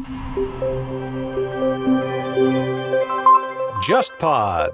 JustPod。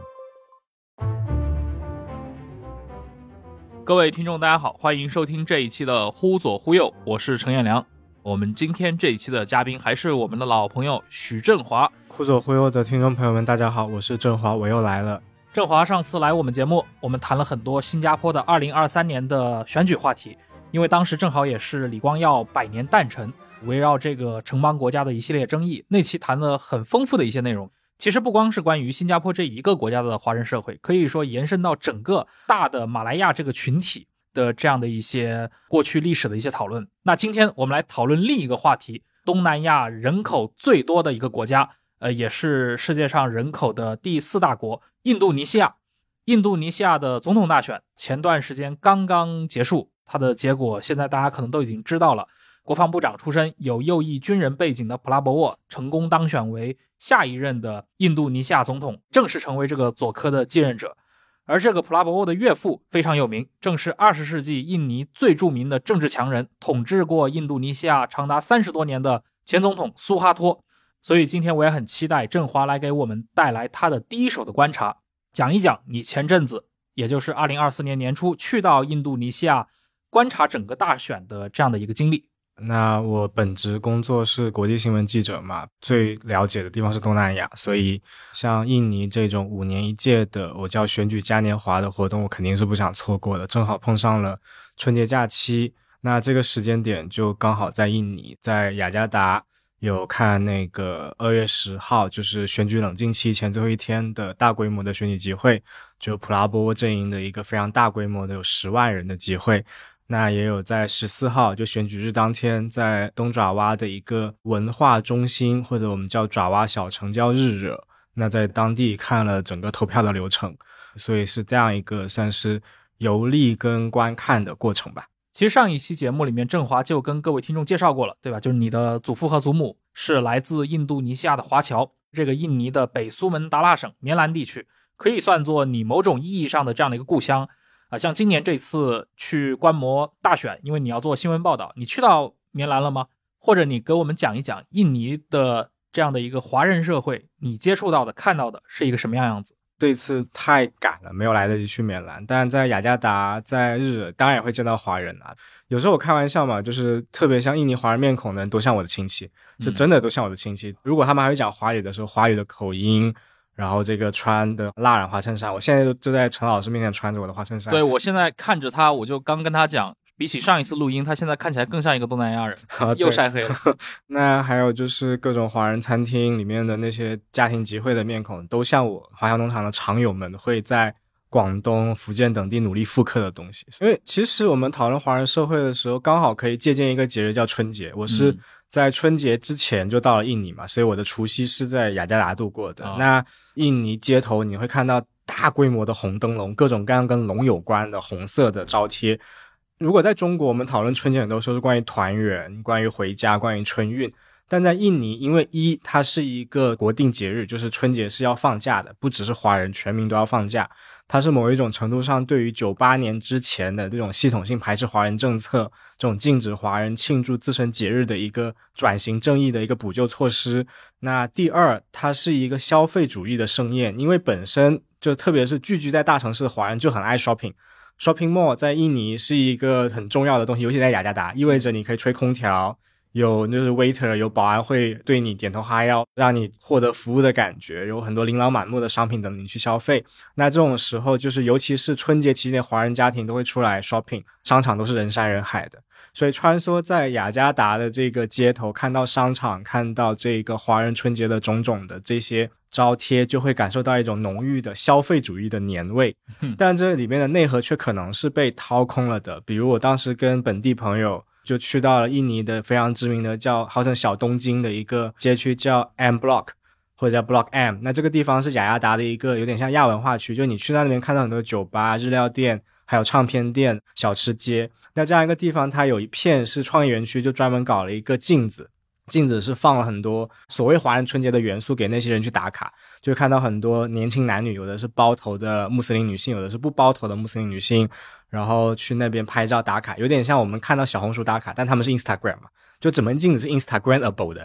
各位听众大家好，欢迎收听这一期的忽左忽右，我是程彦良。我们今天这一期的嘉宾还是我们的老朋友许振华。 忽左忽右的听众朋友们大家好，我是振华，我又来了。 振华上次来我们节目，我们谈了很多新加坡的2023年的选举话题，因为当时正好也是李光耀100年诞辰，围绕这个城邦国家的一系列争议，那期谈了很丰富的一些内容。其实不光是关于新加坡这一个国家的华人社会，可以说延伸到整个大的马来亚这个群体的这样的一些过去历史的一些讨论。那今天我们来讨论另一个话题，东南亚人口最多的一个国家，也是世界上人口的第4大国，印度尼西亚。印度尼西亚的总统大选前段时间刚刚结束，它的结果现在大家可能都已经知道了。国防部长出身，有右翼军人背景的普拉博沃成功当选为下一任的印度尼西亚总统，正式成为这个佐科的继任者。而这个普拉博沃的岳父非常有名，正是20世纪印尼最著名的政治强人，统治过印度尼西亚长达30多年的前总统苏哈托。所以今天我也很期待振华来给我们带来他的第一手的观察，讲一讲你前阵子，也就是2024年年初去到印度尼西亚观察整个大选的这样的一个经历。 那我本职工作是国际新闻记者嘛，最了解的地方是东南亚，所以像印尼这种5年一届的我叫选举嘉年华的活动，我肯定是不想错过的。正好碰上了春节假期，那这个时间点就刚好在印尼，在雅加达有看那个2月10号就是选举冷静期前最后一天的大规模的选举集会，就普拉博沃阵营的一个非常大规模的有10万人的集会。那也有在14号就选举日当天，在东爪哇的一个文化中心，或者我们叫爪哇小城叫日惹，那在当地看了整个投票的流程，所以是这样一个算是游历跟观看的过程吧。 其实上一期节目里面振华就跟各位听众介绍过了，对吧？就是你的祖父和祖母是来自印度尼西亚的华侨，这个印尼的北苏门答腊省棉兰地区，可以算作你某种意义上的这样的一个故乡。像今年这次去观摩大选，因为你要做新闻报道，你去到棉兰了吗？或者你给我们讲一讲印尼的这样的一个华人社会，你接触到的看到的是一个什么样子？ 这次太赶了，没有来得及去棉兰，但在雅加达在日惹当然也会见到华人啊。有时候我开玩笑嘛，就是特别像印尼华人面孔的人都像我的亲戚，是真的都像我的亲戚。如果他们还会讲华语的时候，华语的口音，然后这个穿的蜡染花衬衫，我现在就在陈老师面前穿着我的花衬衫。 对，我现在看着他，我就刚跟他讲，比起上一次录音，他现在看起来更像一个东南亚人，又晒黑了。 那还有就是各种华人餐厅里面的那些家庭集会的面孔，都像我华侨农场的常友们会在广东、福建等地努力复刻的东西。因为其实我们讨论华人社会的时候，刚好可以借鉴一个节日叫春节。我是在春节之前就到了印尼嘛，所以我的除夕是在雅加达度过的。那印尼街头你会看到大规模的红灯笼，各种各样跟龙有关的红色的招贴。如果在中国我们讨论春节很多时候是关于团圆，关于回家，关于春运，但在印尼因为它是一个国定节日，就是春节是要放假的，不只是华人，全民都要放假。它是某一种程度上对于98年之前的这种系统性排斥华人政策，这种禁止华人庆祝自身节日的一个转型正义的一个补救措施。那第二，它是一个消费主义的盛宴，因为本身就特别是聚居在大城市的华人就很爱 shopping。shopping mall 在印尼是一个很重要的东西，尤其在雅加达，意味着你可以吹空调，有就是 waiter 有保安会对你点头哈腰，让你获得服务的感觉，有很多琳琅满目的商品等你去消费。那这种时候就是尤其是春节期间华人家庭都会出来 shopping， 商场都是人山人海的，所以穿梭在雅加达的这个街头，看到商场，看到这个华人春节的种种的这些招贴，就会感受到一种浓郁的消费主义的年味。但这里面的内核却可能是被掏空了的。比如我当时跟本地朋友就去到了印尼的非常知名的号称小东京的一个街区叫 M Block 或者叫 Block M。 那这个地方是雅加达的一个有点像亚文化区，就你去到那边看到很多酒吧、日料店，还有唱片店、小吃街。那这样一个地方它有一片是创意园区，就专门搞了一个镜子是放了很多所谓华人春节的元素给那些人去打卡，就会看到很多年轻男女，有的是包头的穆斯林女性，有的是不包头的穆斯林女性，然后去那边拍照打卡，有点像我们看到小红书打卡，但他们是 Instagram 嘛，就整面镜子是 Instagramable 的。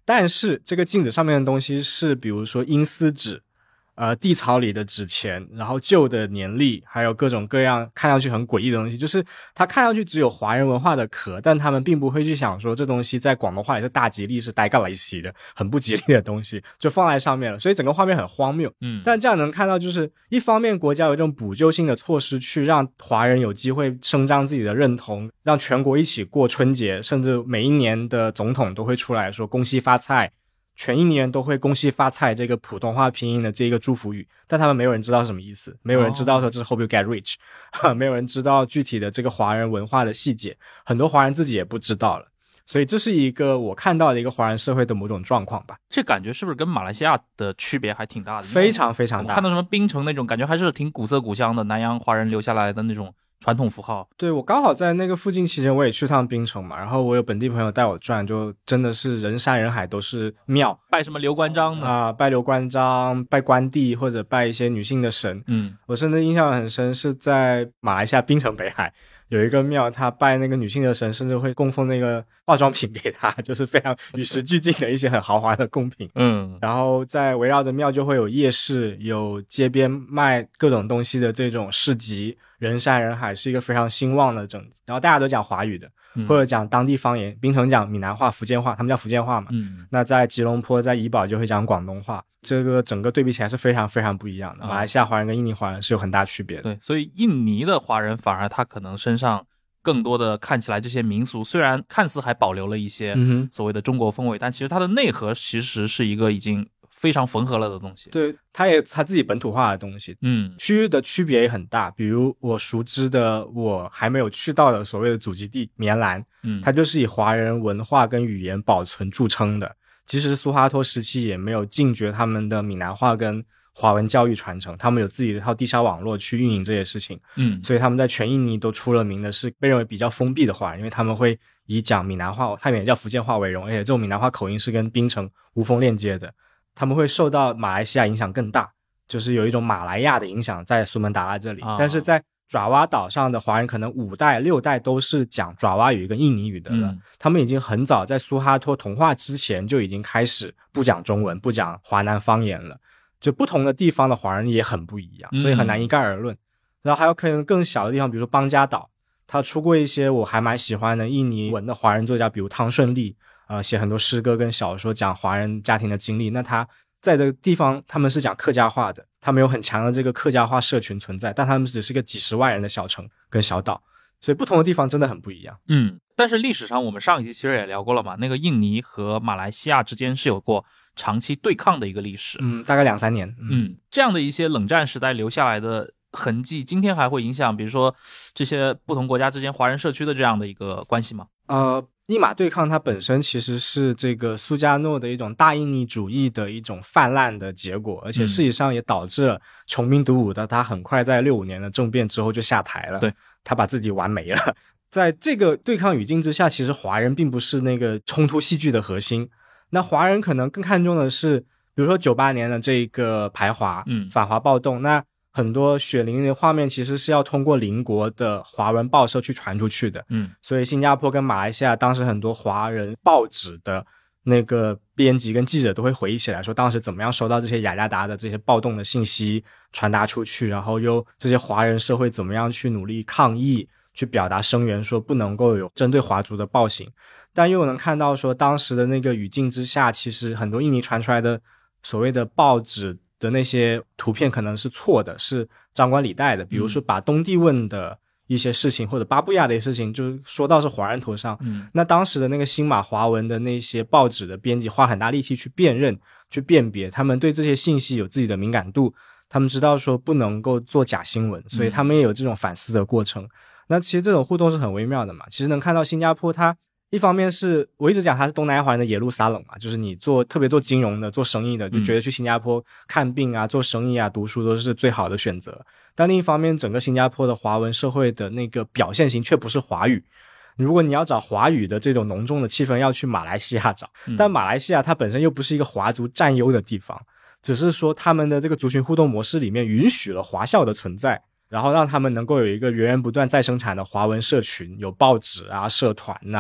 但是这个镜子上面的东西是比如说阴司纸，地槽里的纸钱，然后旧的年历，还有各种各样看上去很诡异的东西，就是它看上去只有华人文化的壳，但他们并不会去想说这东西在广东话里是大吉利，是呆嘎来西的很不吉利的东西就放在上面了，所以整个画面很荒谬。但这样能看到就是一方面国家有一种补救性的措施去让华人有机会伸张自己的认同，让全国一起过春节，甚至每一年的总统都会出来说恭喜发财，全印尼人都会恭喜发财这个普通话拼音的这个祝福语，但他们没有人知道是什么意思，没有人知道说这是 hope you get rich，没有人知道具体的这个华人文化的细节，很多华人自己也不知道了。所以这是一个我看到的一个华人社会的某种状况吧。 这感觉是不是跟马来西亚的区别还挺大的？ 非常非常大。 我看到什么槟城那种感觉还是挺古色古香的，南洋华人留下来的那种传统符号。 对，我刚好在那个附近期间我也去趟槟城嘛，然后我有本地朋友带我转，就真的是人山人海都是庙， 拜什么刘关张呢？ 拜刘关张，拜关帝，或者拜一些女性的神。我甚至印象很深是在马来西亚槟城北海有一个庙，他拜那个女性的神，甚至会供奉那个化妆品给他，就是非常与时俱进的一些很豪华的贡品。然后在围绕着庙就会有夜市，有街边卖各种东西的这种市集，人山人海，是一个非常兴旺的整。然后大家都讲华语的，或者讲当地方言，槟城讲闽南话、福建话，他们叫福建话嘛。那在吉隆坡、在怡保就会讲广东话。这个整个对比起来是非常非常不一样的。马来西亚华人跟印尼华人是有很大区别的。 对，所以印尼的华人反而他可能身上更多的看起来这些民俗虽然看似还保留了一些所谓的中国风味，但其实它的内核其实是一个已经非常缝合了的东西。 对，它也它自己本土化的东西。区域的区别也很大，比如我熟知的我还没有去到的所谓的祖籍地棉兰，它就是以华人文化跟语言保存著称的，即使苏哈托时期也没有禁绝他们的闽南话跟华文教育传承，他们有自己的一套地下网络去运营这些事情。所以他们在全印尼都出了名的是被认为比较封闭的华人，因为他们会以讲闽南话，他们也叫福建话为荣，而且这种闽南话口音是跟槟城无缝链接的。他们会受到马来西亚影响更大，就是有一种马来亚的影响在苏门答腊这里。但是在爪哇岛上的华人可能5代6代都是讲爪哇语跟印尼语的了。他们已经很早在苏哈托同化之前就已经开始不讲中文，不讲华南方言了。就不同的地方的华人也很不一样，所以很难一概而论。然后还有可能更小的地方，比如说邦加岛，他出过一些我还蛮喜欢的印尼文的华人作家，比如汤顺利，写很多诗歌跟小说讲华人家庭的经历。那他在的地方他们是讲客家话的，他们有很强的这个客家话社群存在，但他们只是个几十万人的小城跟小岛，所以不同的地方真的很不一样。 但是历史上我们上一期其实也聊过了嘛，那个印尼和马来西亚之间是有过长期对抗的一个历史。 大概2-3年。 这样的一些冷战时代留下来的痕迹，今天还会影响比如说这些不同国家之间华人社区的这样的一个关系吗？ 一马对抗它本身其实是这个苏加诺的一种大印尼主义的一种泛滥的结果，而且事实上也导致了穷兵黩武的他很快在65年的政变之后就下台了。 对， 他把自己玩没了。在这个对抗语境之下，其实华人并不是那个冲突戏剧的核心，那华人可能更看重的是比如说98年的这个排华反华暴动，那很多血淋淋的画面其实是要通过邻国的华文报社去传出去的。所以新加坡跟马来西亚当时很多华人报纸的那个编辑跟记者都会回忆起来说当时怎么样收到这些雅加达的这些暴动的信息传达出去，然后又这些华人社会怎么样去努力抗议，去表达声援，说不能够有针对华族的暴行。但又能看到说当时的那个语境之下，其实很多印尼传出来的所谓的报纸的那些图片可能是错的，是张冠李戴的，比如说把东帝汶的一些事情或者巴布亚的一些事情就说到是华人头上。那当时的那个新马华文的那些报纸的编辑花很大力气去辨认去辨别，他们对这些信息有自己的敏感度，他们知道说不能够做假新闻，所以他们也有这种反思的过程。那其实这种互动是很微妙的嘛。其实能看到新加坡它一方面是我一直讲它是东南亚华人的耶路撒冷嘛，就是你特别做金融的做生意的就觉得去新加坡看病啊做生意啊读书都是最好的选择。但另一方面整个新加坡的华文社会的那个表现型却不是华语，如果你要找华语的这种浓重的气氛要去马来西亚找，但马来西亚它本身又不是一个华族占优的地方，只是说他们的这个族群互动模式里面允许了华校的存在，然后让他们能够有一个源源不断再生产的华文社群，有报纸啊社团啊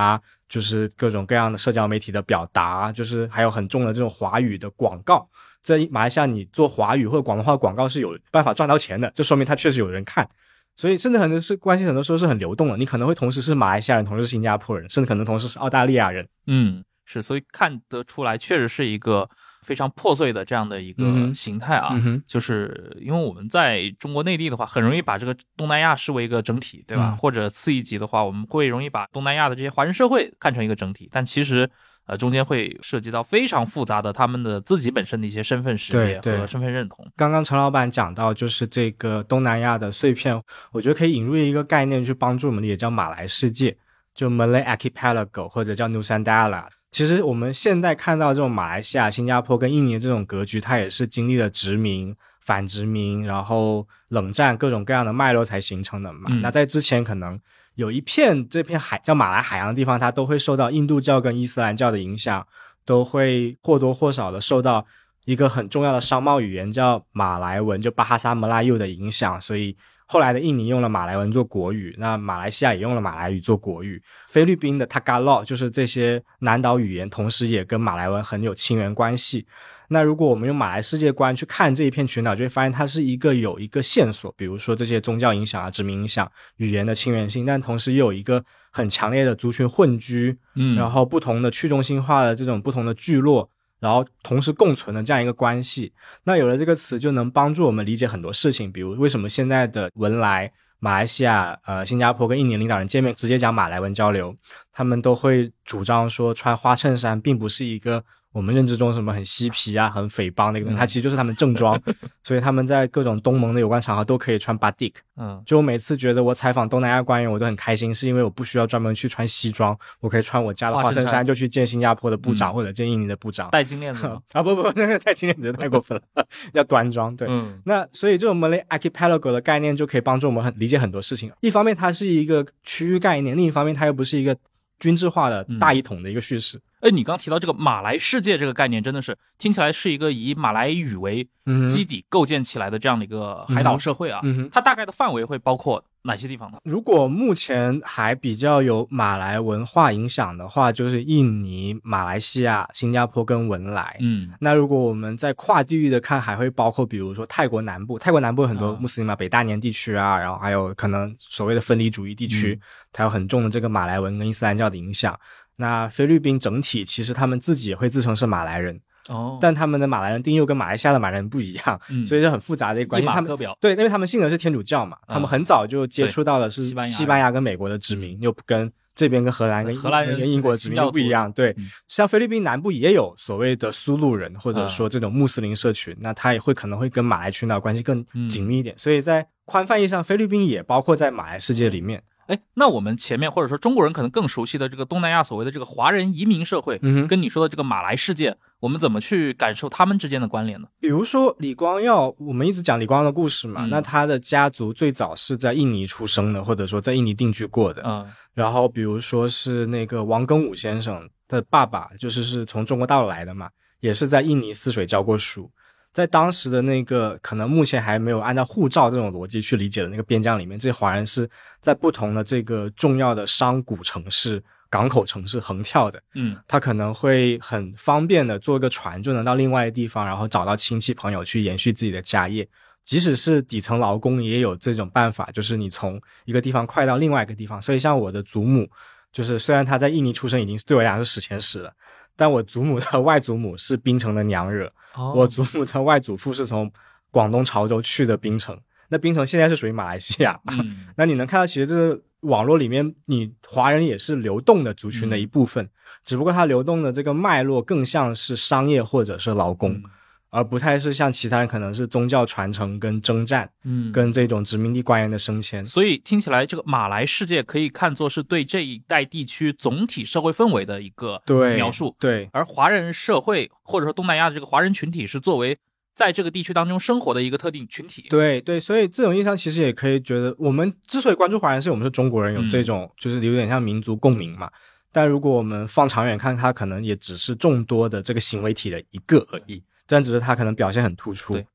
就是各种各样的社交媒体的表达，就是还有很重的这种华语的广告。在马来西亚你做华语或者广东话广告是有办法赚到钱的，这说明它确实有人看。所以甚至很多是关系很多时候是很流动的，你可能会同时是马来西亚人，同时是新加坡人，甚至可能同时是澳大利亚人。 是，所以看得出来确实是一个非常破碎的这样的一个形态啊。就是因为我们在中国内地的话，很容易把这个东南亚视为一个整体，对吧？或者次一级的话，我们会容易把东南亚的这些华人社会看成一个整体，但其实中间会涉及到非常复杂的他们的自己本身的一些身份识别和身份认同。 刚刚陈老板讲到就是这个东南亚的碎片，我觉得可以引入一个概念去帮助我们理解，叫马来世界，就 Malay Archipelago 或者叫 Nusantara。其实我们现在看到这种马来西亚、新加坡跟印尼的这种格局，它也是经历了殖民、反殖民，然后冷战各种各样的脉络才形成的嘛。那在之前可能有这片海叫马来海洋的地方，它都会受到印度教跟伊斯兰教的影响，都会或多或少的受到一个很重要的商贸语言叫马来文，就巴哈萨摩拉尤的影响，所以后来的印尼用了马来文做国语，那马来西亚也用了马来语做国语，菲律宾的 Tagalog 就是这些南岛语言同时也跟马来文很有亲缘关系。那如果我们用马来世界观去看这一片群岛，就会发现它是有一个线索，比如说这些宗教影响啊、殖民影响、语言的亲缘性，但同时又有一个很强烈的族群混居，然后不同的去中心化的这种不同的聚落，然后同时共存的这样一个关系。那有了这个词就能帮助我们理解很多事情，比如为什么现在的文莱、马来西亚、新加坡跟印尼领导人见面直接讲马来文交流，他们都会主张说穿花衬衫并不是一个我们认知中什么很嬉皮啊、很匪帮的一个东西，它其实就是他们正装，所以他们在各种东盟的有关场合都可以穿 batik。就我每次觉得我采访东南亚官员我都很开心，是因为我不需要专门去穿西装，我可以穿我家的花衬衫就去见新加坡的部长或者见印尼的部长。 戴金链子吗？ 不，那个戴金链子太过分了，要端庄。对，那所以这种 Malay Archipelago 的概念就可以帮助我们理解很多事情。一方面它是一个区域概念，另一方面它又不是一个均质化的大一统的一个叙事。 你刚提到这个马来世界这个概念，真的是听起来是一个以马来语为基底构建起来的这样的一个海岛社会啊。它大概的范围会包括哪些地方呢？ 如果目前还比较有马来文化影响的话，就是印尼、马来西亚、新加坡跟文莱。那如果我们在跨地域的看，还会包括比如说泰国南部有很多穆斯林嘛，北大年地区啊，然后还有可能所谓的分离主义地区，它有很重的这个马来文跟伊斯兰教的影响。那菲律宾整体其实他们自己也会自称是马来人，但他们的马来人定义又跟马来西亚的马来人不一样，所以就很复杂的一个关系。 一马科表。 对，因为他们信的是天主教嘛，他们很早就接触到的是西班牙跟美国的殖民，又跟这边跟荷兰跟英国的殖民又不一样。对，像菲律宾南部也有所谓的苏禄人，或者说这种穆斯林社群，那他也可能会跟马来群岛关系更紧密一点，所以在宽泛意义上，菲律宾也包括在马来世界里面。 那我们前面或者说中国人可能更熟悉的这个东南亚所谓的这个华人移民社会，跟你说的这个马来世界，我们怎么去感受他们之间的关联呢？ 比如说李光耀，我们一直讲李光耀的故事嘛，那他的家族最早是在印尼出生的，或者说在印尼定居过的。然后比如说是那个王庚武先生的爸爸，是从中国大陆来的嘛，也是在印尼泗水教过书。在当时的那个可能目前还没有按照护照这种逻辑去理解的那个边疆里面，这些华人是在不同的这个重要的商贾城市、港口城市横跳的。他可能会很方便的坐一个船就能到另外的地方，然后找到亲戚朋友去延续自己的家业。即使是底层劳工也有这种办法，就是你从一个地方快到另外一个地方。所以像我的祖母，虽然他在印尼出生已经对我来讲是史前史了，但我祖母的外祖母是槟城的娘惹，我祖母的外祖父是从广东潮州去的槟城，那槟城现在是属于马来西亚。那你能看到其实这个网络里面，你华人也是流动的族群的一部分，只不过它流动的这个脉络更像是商业或者是劳工，而不太是像其他人可能是宗教传承跟征战，跟这种殖民地官员的升迁。 所以听起来这个马来世界可以看作是对这一带地区总体社会氛围的一个描述。 对， 而华人社会或者说东南亚的这个华人群体是作为在这个地区当中生活的一个特定群体。 对，所以这种意义上其实也可以觉得，我们之所以关注华人，是我们是中国人，有这种就是有点像民族共鸣嘛。但如果我们放长远看，它可能也只是众多的这个行为体的一个而已，但只是它可能表现很突出。 对，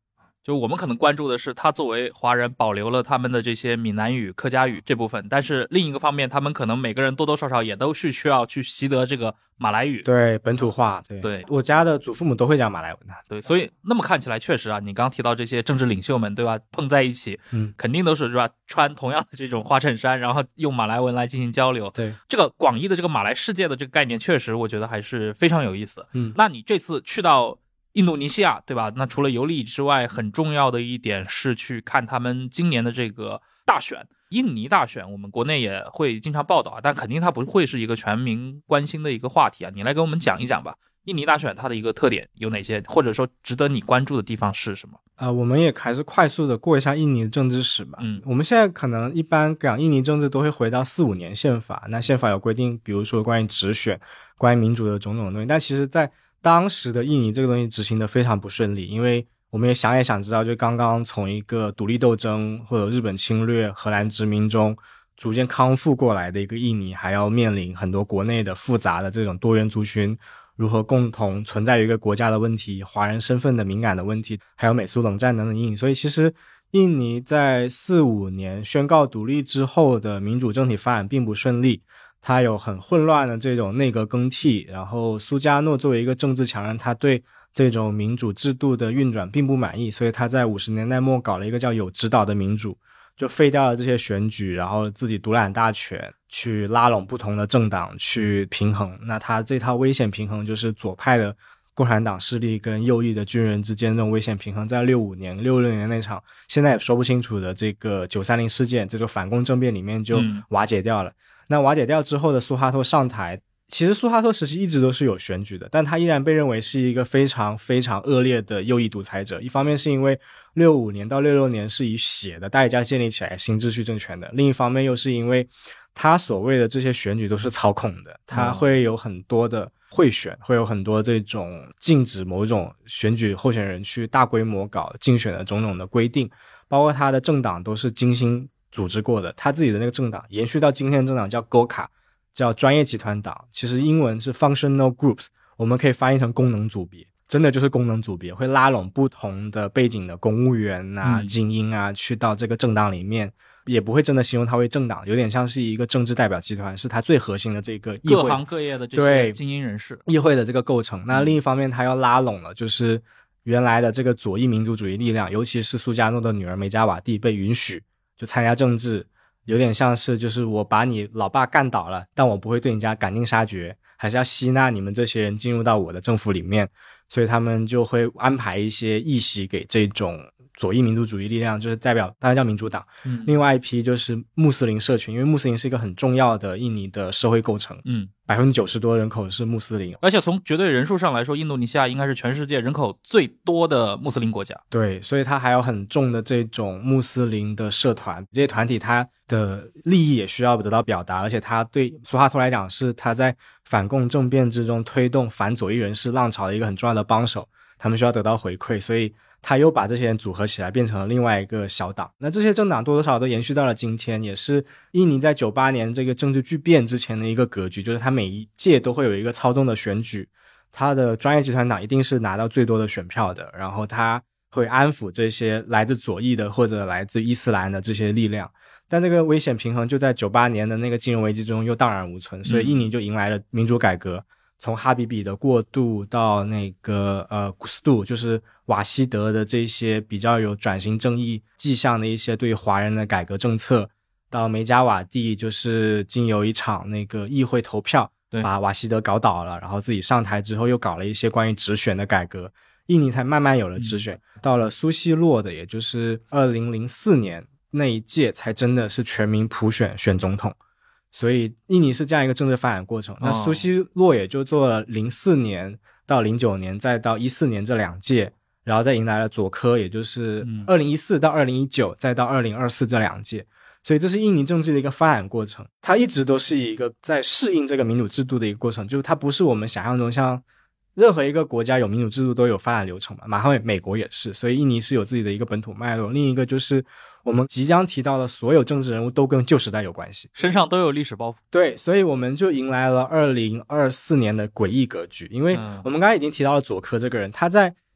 就我们可能关注的是他作为华人保留了他们的这些闽南语、客家语这部分，但是另一个方面，他们可能每个人多多少少也都是需要去习得这个马来语。 对，本土化。 对， 我家的祖父母都会讲马来文的。 对，所以那么看起来确实啊，你刚刚提到这些政治领袖们，对吧？碰在一起，肯定都是吧，穿同样的这种花衬衫，然后用马来文来进行交流。 对， 这个广义的这个马来世界的这个概念，确实我觉得还是非常有意思。那你这次去到印度尼西亚，对吧？那除了游历之外，很重要的一点是去看他们今年的这个大选。印尼大选我们国内也会经常报道，但肯定它不会是一个全民关心的一个话题啊。你来给我们讲一讲吧，印尼大选它的一个特点有哪些，或者说值得你关注的地方是什么？ 我们也还是快速的过一下印尼的政治史吧。我们现在可能一般讲印尼政治都会回到45年宪法，那宪法有规定，比如说关于直选、关于民主的种种东西，但其实在当时的印尼这个东西执行的非常不顺利，因为我们也想知道，就刚刚从一个独立斗争或者日本侵略、荷兰殖民中逐渐康复过来的一个印尼，还要面临很多国内的复杂的这种多元族群如何共同存在于一个国家的问题，华人身份的敏感的问题，还有美苏冷战等等阴影。所以其实印尼在45年宣告独立之后的民主政体发展并不顺利，它有很混乱的这种内阁更替，然后苏加诺作为一个政治强人，他对这种民主制度的运转并不满意，所以他在50年代末搞了一个叫有指导的民主，就废掉了这些选举，然后自己独揽大权，去拉拢不同的政党去平衡。那他这套危险平衡就是左派的共产党势力跟右翼的军人之间这种危险平衡，在65年、66年那场现在也说不清楚的这个930事件，这个反共政变里面就瓦解掉了。那瓦解掉之后的苏哈托上台，其实苏哈托时期一直都是有选举的，但他依然被认为是一个非常非常恶劣的右翼独裁者。一方面是因为65年到66年是以血的代价建立起来新秩序政权的，另一方面又是因为他所谓的这些选举都是操控的，他会有很多的贿选，会有很多这种禁止某种选举候选人去大规模搞竞选的种种的规定，包括他的政党都是精心组织过的，他自己的那个政党延续到今天的政党叫 GOKA， 叫专业集团党，其实英文是 Functional Groups， 我们可以翻译成功能组别，真的就是功能组别，会拉拢不同的背景的公务员啊、精英啊去到这个政党里面，也不会真的形容它为政党，有点像是一个政治代表集团，是它最核心的这个议会各行各业的这些精英人士， 议会的这个构成。那另一方面它要拉拢了就是原来的这个左翼民族主义力量，尤其是苏加诺的女儿梅加瓦蒂被允许就参加政治，有点像是就是我把你老爸干倒了，但我不会对你家赶尽杀绝，还是要吸纳你们这些人进入到我的政府里面，所以他们就会安排一些议席给这种左翼民族主义力量，就是代表当然叫民主党。另外一批就是穆斯林社群，因为穆斯林是一个很重要的印尼的社会构成，90%多人口是穆斯林， 而且从绝对人数上来说，印度尼西亚应该是全世界人口最多的穆斯林国家。 对，所以它还有很重的这种穆斯林的社团，这些团体它的利益也需要得到表达，而且它对苏哈托来讲是他在反共政变之中推动反左翼人士浪潮的一个很重要的帮手，他们需要得到回馈，所以他又把这些人组合起来变成了另外一个小党。那这些政党多多少少都延续到了今天，也是印尼在98年这个政治巨变之前的一个格局，就是他每一届都会有一个操纵的选举，他的专业集团党一定是拿到最多的选票的，然后他会安抚这些来自左翼的或者来自伊斯兰的这些力量，但这个危险平衡就在98年的那个金融危机中又荡然无存，所以印尼就迎来了民主改革，从哈比比的过渡到那个古斯杜，就是瓦希德的这些比较有转型正义迹象的一些对华人的改革政策，到梅加瓦蒂就是经由一场那个议会投票把瓦希德搞倒了，然后自己上台之后又搞了一些关于直选的改革，印尼才慢慢有了直选。到了苏希洛的也就是2004年那一届才真的是全民普选选总统，所以印尼是这样一个政治发展过程。那苏希洛也就做了04年到09年再到14年这2届，然后再迎来了佐科，也就是2014到2019再到2024这2届，所以这是印尼政治的一个发展过程，它一直都是一个在适应这个民主制度的一个过程，就是它不是我们想象中像任何一个国家有民主制度都有发展流程嘛，马上美国也是，所以印尼是有自己的一个本土脉络。另一个就是我们即将提到的所有政治人物都跟旧时代有关系， 身上都有历史包袱。 对，所以我们就迎来了2024年的诡异格局，因为我们刚才已经提到了佐科这个人，他在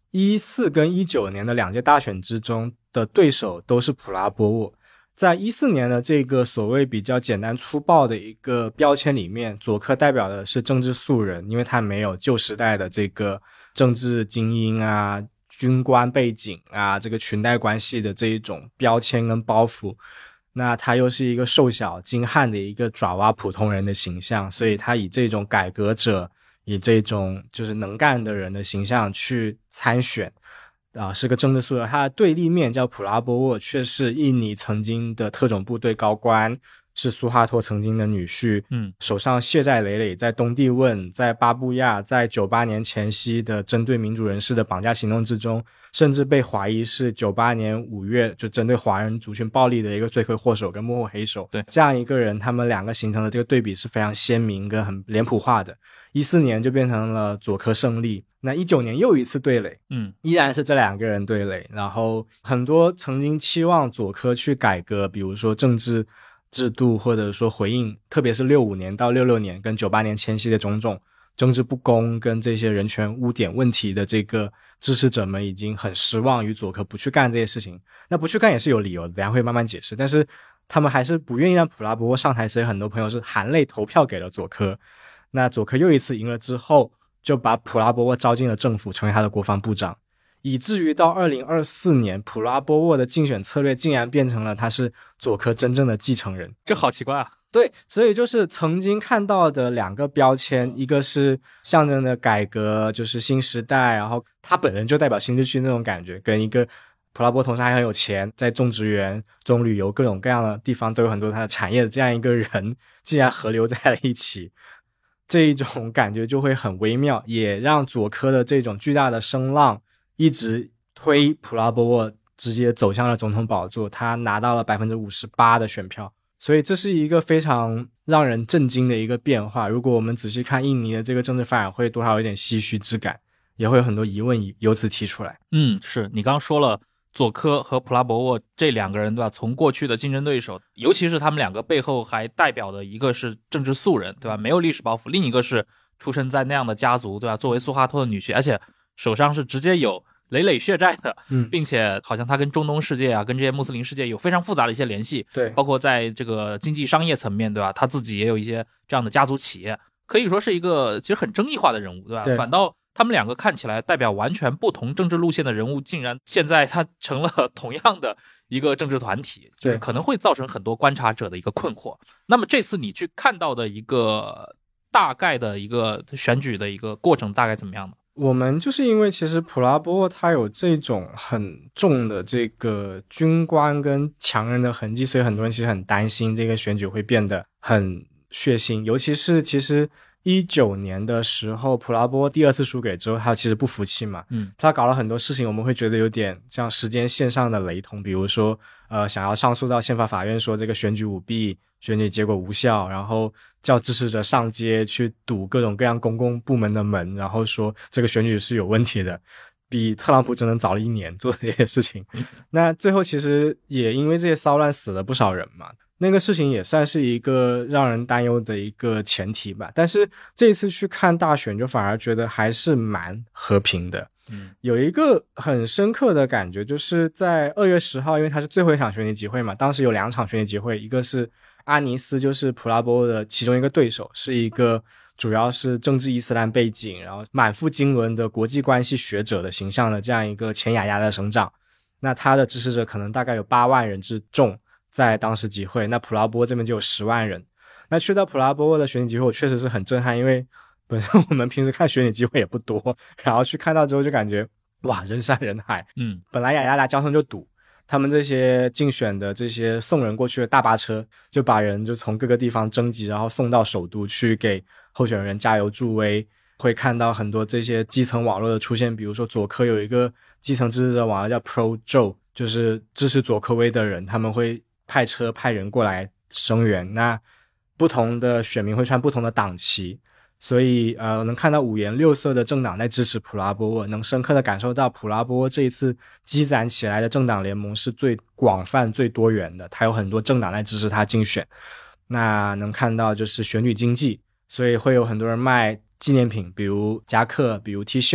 14跟19年的2届大选之中的对手都是普拉波沃。在14年的这个所谓比较简单粗暴的一个标签里面，佐科代表的是政治素人，因为他没有旧时代的这个政治精英啊、军官背景啊、这个裙带关系的这一种标签跟包袱。那他又是一个瘦小精悍的一个爪哇普通人的形象，所以他以这种改革者，以这种就是能干的人的形象去参选是个政治素人。他的对立面叫普拉波沃，却是印尼曾经的特种部队高官，是苏哈托曾经的女婿，手上血债累累，在东帝汶、在巴布亚、在98年前夕的针对民主人士的绑架行动之中，甚至被怀疑是98年5月就针对华人族群暴力的一个罪魁祸首跟幕后黑手。 对， 这样一个人，他们两个形成的这个对比是非常鲜明跟很脸谱化的。14年就变成了佐科胜利，那19年又一次对垒，依然是这两个人对垒。然后很多曾经期望佐科去改革，比如说政治制度，或者说回应，特别是65年到66年跟98年前夕的种种政治不公跟这些人权污点问题的这个支持者们，已经很失望于佐科不去干这些事情。那不去干也是有理由的，等一下会慢慢解释。但是他们还是不愿意让普拉波沃上台，所以很多朋友是含泪投票给了佐科。那佐科又一次赢了之后，就把普拉波沃招进了政府，成为他的国防部长，以至于到2024年，普拉波沃的竞选策略竟然变成了他是佐科真正的继承人。 这好奇怪啊。 对，所以就是曾经看到的两个标签，一个是象征的改革，就是新时代，然后他本人就代表新秩序那种感觉，跟一个普拉波同时还很有钱，在种植园、种旅游各种各样的地方都有很多他的产业的这样一个人，竟然合流在了一起，这一种感觉就会很微妙，也让佐科的这种巨大的声浪一直推普拉波沃直接走向了总统宝座，他拿到了 58% 的选票。所以这是一个非常让人震惊的一个变化。如果我们仔细看印尼的这个政治发展，会多少有点唏嘘之感，也会有很多疑问由此提出来。 是你刚刚说了佐科和普拉波沃这两个人，对吧？从过去的竞争对手，尤其是他们两个背后还代表的一个是政治素人，对吧？没有历史包袱，另一个是出生在那样的家族，对吧？作为苏哈托的女婿，而且手上是直接有累累血债的，并且好像他跟中东世界啊，跟这些穆斯林世界有非常复杂的一些联系， 对， 包括在这个经济商业层面，对吧？他自己也有一些这样的家族企业，可以说是一个其实很争议化的人物，对吧？ 对， 反倒他们两个看起来代表完全不同政治路线的人物，竟然现在他成了同样的一个政治团体，就是可能会造成很多观察者的一个困惑。那么这次你去看到的一个大概的一个选举的一个过程大概怎么样呢？ 我们就是因为其实普拉波沃他有这种很重的这个军官跟强人的痕迹，所以很多人其实很担心这个选举会变得很血腥。尤其是其实19年的时候，普拉波沃第二次输给之后，他其实不服气嘛，他搞了很多事情，我们会觉得有点像时间线上的雷同，比如说想要上诉到宪法法院说这个选举舞弊，选举结果无效，然后叫支持者上街去堵各种各样公共部门的门，然后说这个选举是有问题的，比特朗普整整早了1年做这些事情。那最后其实也因为这些骚乱死了不少人嘛，那个事情也算是一个让人担忧的一个前提吧。但是这一次去看大选，就反而觉得还是蛮和平的。有一个很深刻的感觉，就是在2月10号，因为它是最后一场选举集会嘛，当时有2场选举集会，一个是阿尼斯，就是普拉波沃的其中一个对手，是一个主要是政治伊斯兰背景，然后满腹经纶的国际关系学者的形象的这样一个前雅亚的省长。那他的支持者可能大概有8万人之众在当时集会，那普拉波沃这边就有10万人。那去到普拉波沃的选举集会，我确实是很震撼，因为本身我们平时看选举机会也不多，然后去看到之后就感觉哇，人山人海。本来雅加达交通就堵，他们这些竞选的这些送人过去的大巴车就把人就从各个地方征集，然后送到首都去给候选人加油助威。会看到很多这些基层网络的出现，比如说佐科有一个基层支持者网络叫 Pro Joe， 就是支持佐科威的人，他们会派车派人过来声援。那不同的选民会穿不同的党旗，所以能看到五颜六色的政党在支持普拉波沃，能深刻的感受到普拉波沃这一次积攒起来的政党联盟是最广泛最多元的，他有很多政党在支持他竞选。那能看到就是选举经济，所以会有很多人卖纪念品，比如夹克，比如 T 恤，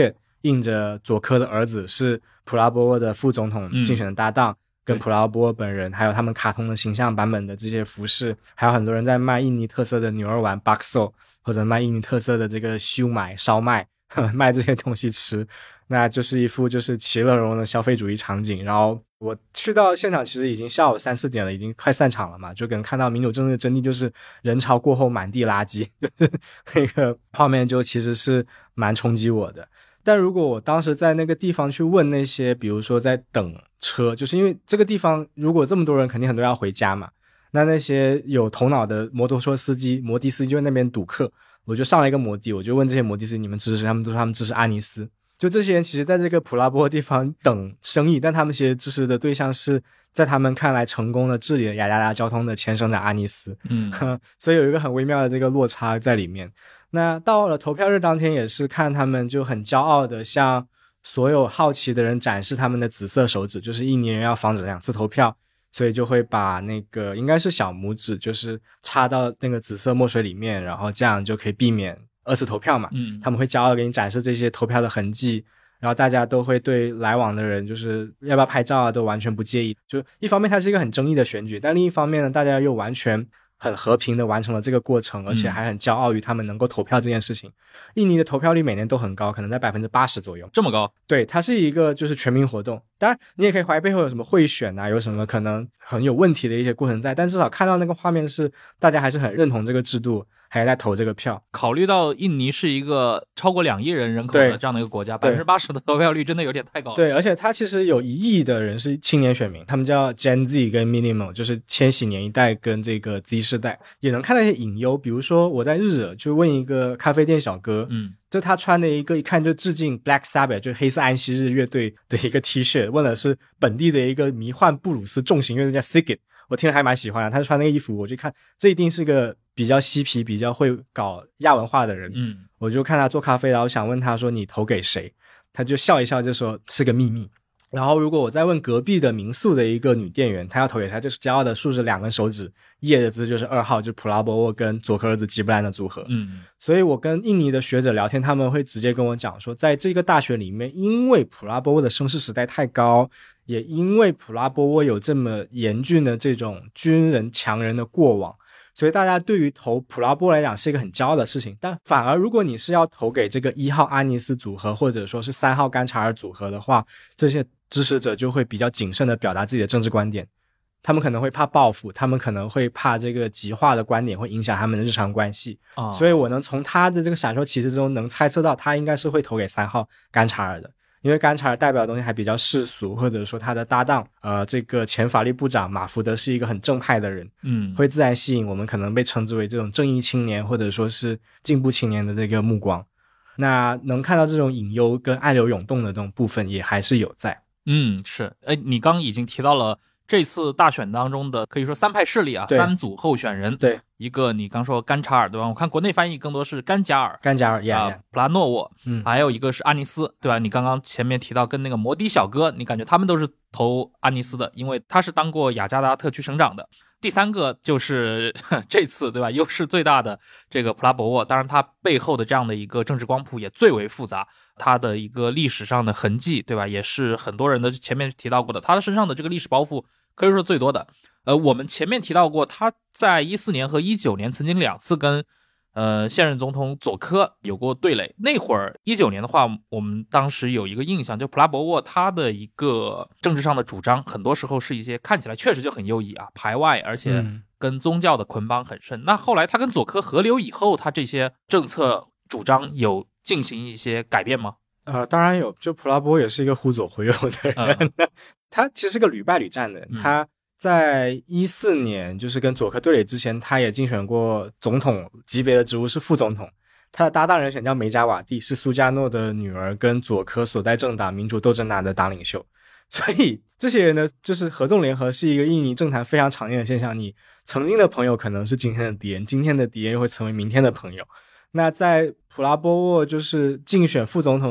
印着佐科的儿子是普拉波沃的副总统竞选的搭档，跟普拉波沃本人还有他们卡通的形象版本的这些服饰，还有很多人在卖印尼特色的牛肉丸 bakso， 或者卖印尼特色的这个烧麦烧麦卖这些东西吃，那就是一副就是其乐融融的消费主义场景。然后我去到现场其实已经下午3-4点了，已经快散场了嘛，就可能看到民主政治的真谛就是人潮过后满地垃圾，就是那个画面就其实是蛮冲击我的。但如果我当时在那个地方去问那些比如说在等车，就是因为这个地方如果这么多人肯定很多人要回家嘛，那些有头脑的摩托车司机摩的司机就在那边堵客，我就上了一个摩的，我就问这些摩的司机你们支持谁，他们都说他们支持阿尼斯。就这些人其实在这个普拉波地方等生意，但他们其实支持的对象是在他们看来成功的治理了雅加达交通的前省长阿尼斯。所以有一个很微妙的这个落差在里面。那到了投票日当天也是看他们就很骄傲的向所有好奇的人展示他们的紫色手指，就是印尼人要防止2次投票，所以就会把那个应该是小拇指就是插到那个紫色墨水里面，然后这样就可以避免2次投票嘛。他们会骄傲地给你展示这些投票的痕迹，然后大家都会对来往的人就是要不要拍照啊都完全不介意。就一方面它是一个很争议的选举，但另一方面呢，大家又完全很和平的完成了这个过程，而且还很骄傲于他们能够投票这件事情。印尼的投票率每年都很高，可能在 80% 左右。 这么高？对， 它是一个就是全民活动。当然你也可以怀疑背后有什么贿选啊，有什么可能很有问题的一些过程在，但至少看到那个画面是大家还是很认同这个制度，还在投这个票。 考虑到印尼是一个超过2亿人口的这样的一个国家， 80% 的投票率真的有点太高了。 对，而且它其实有1亿的人是青年选民，他们叫 Gen Z 跟 Millennial， 就是千禧年一代跟这个 Z 世代。也能看到一些隐忧，比如说我在日惹就问一个咖啡店小哥，就他穿的一个一看就致敬 Black Sabbath 就是黑色安息日乐队的一个 T 恤，问的是本地的一个迷幻布鲁斯重型乐队叫 Sigit， 我听了还蛮喜欢的。他就穿那个衣服，我就看这一定是个比较嬉皮比较会搞亚文化的人。我就看他做咖啡，然后想问他说你投给谁，他就笑一笑就说是个秘密。然后如果我再问隔壁的民宿的一个女店员她要投给她，就是骄傲的竖着2根手指叶的字就是2号，就是普拉波沃跟佐科儿子吉布兰的组合。所以我跟印尼的学者聊天，他们会直接跟我讲说，在这个大学里面，因为普拉波沃的声势实在太高，也因为普拉波沃有这么严峻的这种军人强人的过往，所以大家对于投普拉波来讲是一个很骄傲的事情。但反而如果你是要投给这个1号阿尼斯组合或者说是3号甘查尔组合的话，这些支持者就会比较谨慎地表达自己的政治观点，他们可能会怕报复，他们可能会怕这个极化的观点会影响他们的日常关系。所以我能从他的这个闪烁其词中能猜测到他应该是会投给3号甘查尔的，因为甘查尔代表的东西还比较世俗，或者说他的搭档这个前法律部长马福德是一个很正派的人，会自然吸引我们可能被称之为这种正义青年或者说是进步青年的这个目光。那能看到这种隐忧跟暗流涌动的这种部分也还是有在。 是。你刚已经提到了这次大选当中的可以说3派势力啊，3组候选人。 对， 一个你刚说甘查尔对吧？我看国内翻译更多是甘加尔普拉诺沃，还有一个是阿尼斯对吧？你刚刚前面提到跟那个摩的小哥，你感觉他们都是投阿尼斯的，因为他是当过雅加达特区省长的。第3个就是这次对吧优势最大的这个普拉博沃，当然他背后的这样的一个政治光谱也最为复杂，他的一个历史上的痕迹对吧也是很多人的前面提到过的，他的身上的这个历史包袱可以说最多的。我们前面提到过他在14年和19年曾经2次跟现任总统佐科有过对垒。那会儿19年的话，我们当时有一个印象，就普拉博沃他的一个政治上的主张很多时候是一些看起来确实就很右翼啊，排外，而且跟宗教的捆绑很深。那后来他跟佐科合流以后，他这些政策主张有进行一些改变吗？ 当然有，就普拉博也是一个忽左忽右的人，他其实是个屡败屡战的人。他在14年就是跟佐科对垒之前，他也竞选过总统级别的职务，是副总统。他的搭档人选叫梅加瓦蒂，是苏加诺的女儿，跟佐科所在政党民主斗争党的党领袖。所以这些人呢，就是合纵联合是一个印尼政坛非常常见的现象。你曾经的朋友可能是今天的敌人，今天的敌人又会成为明天的朋友。那在普拉波沃就是竞选副总统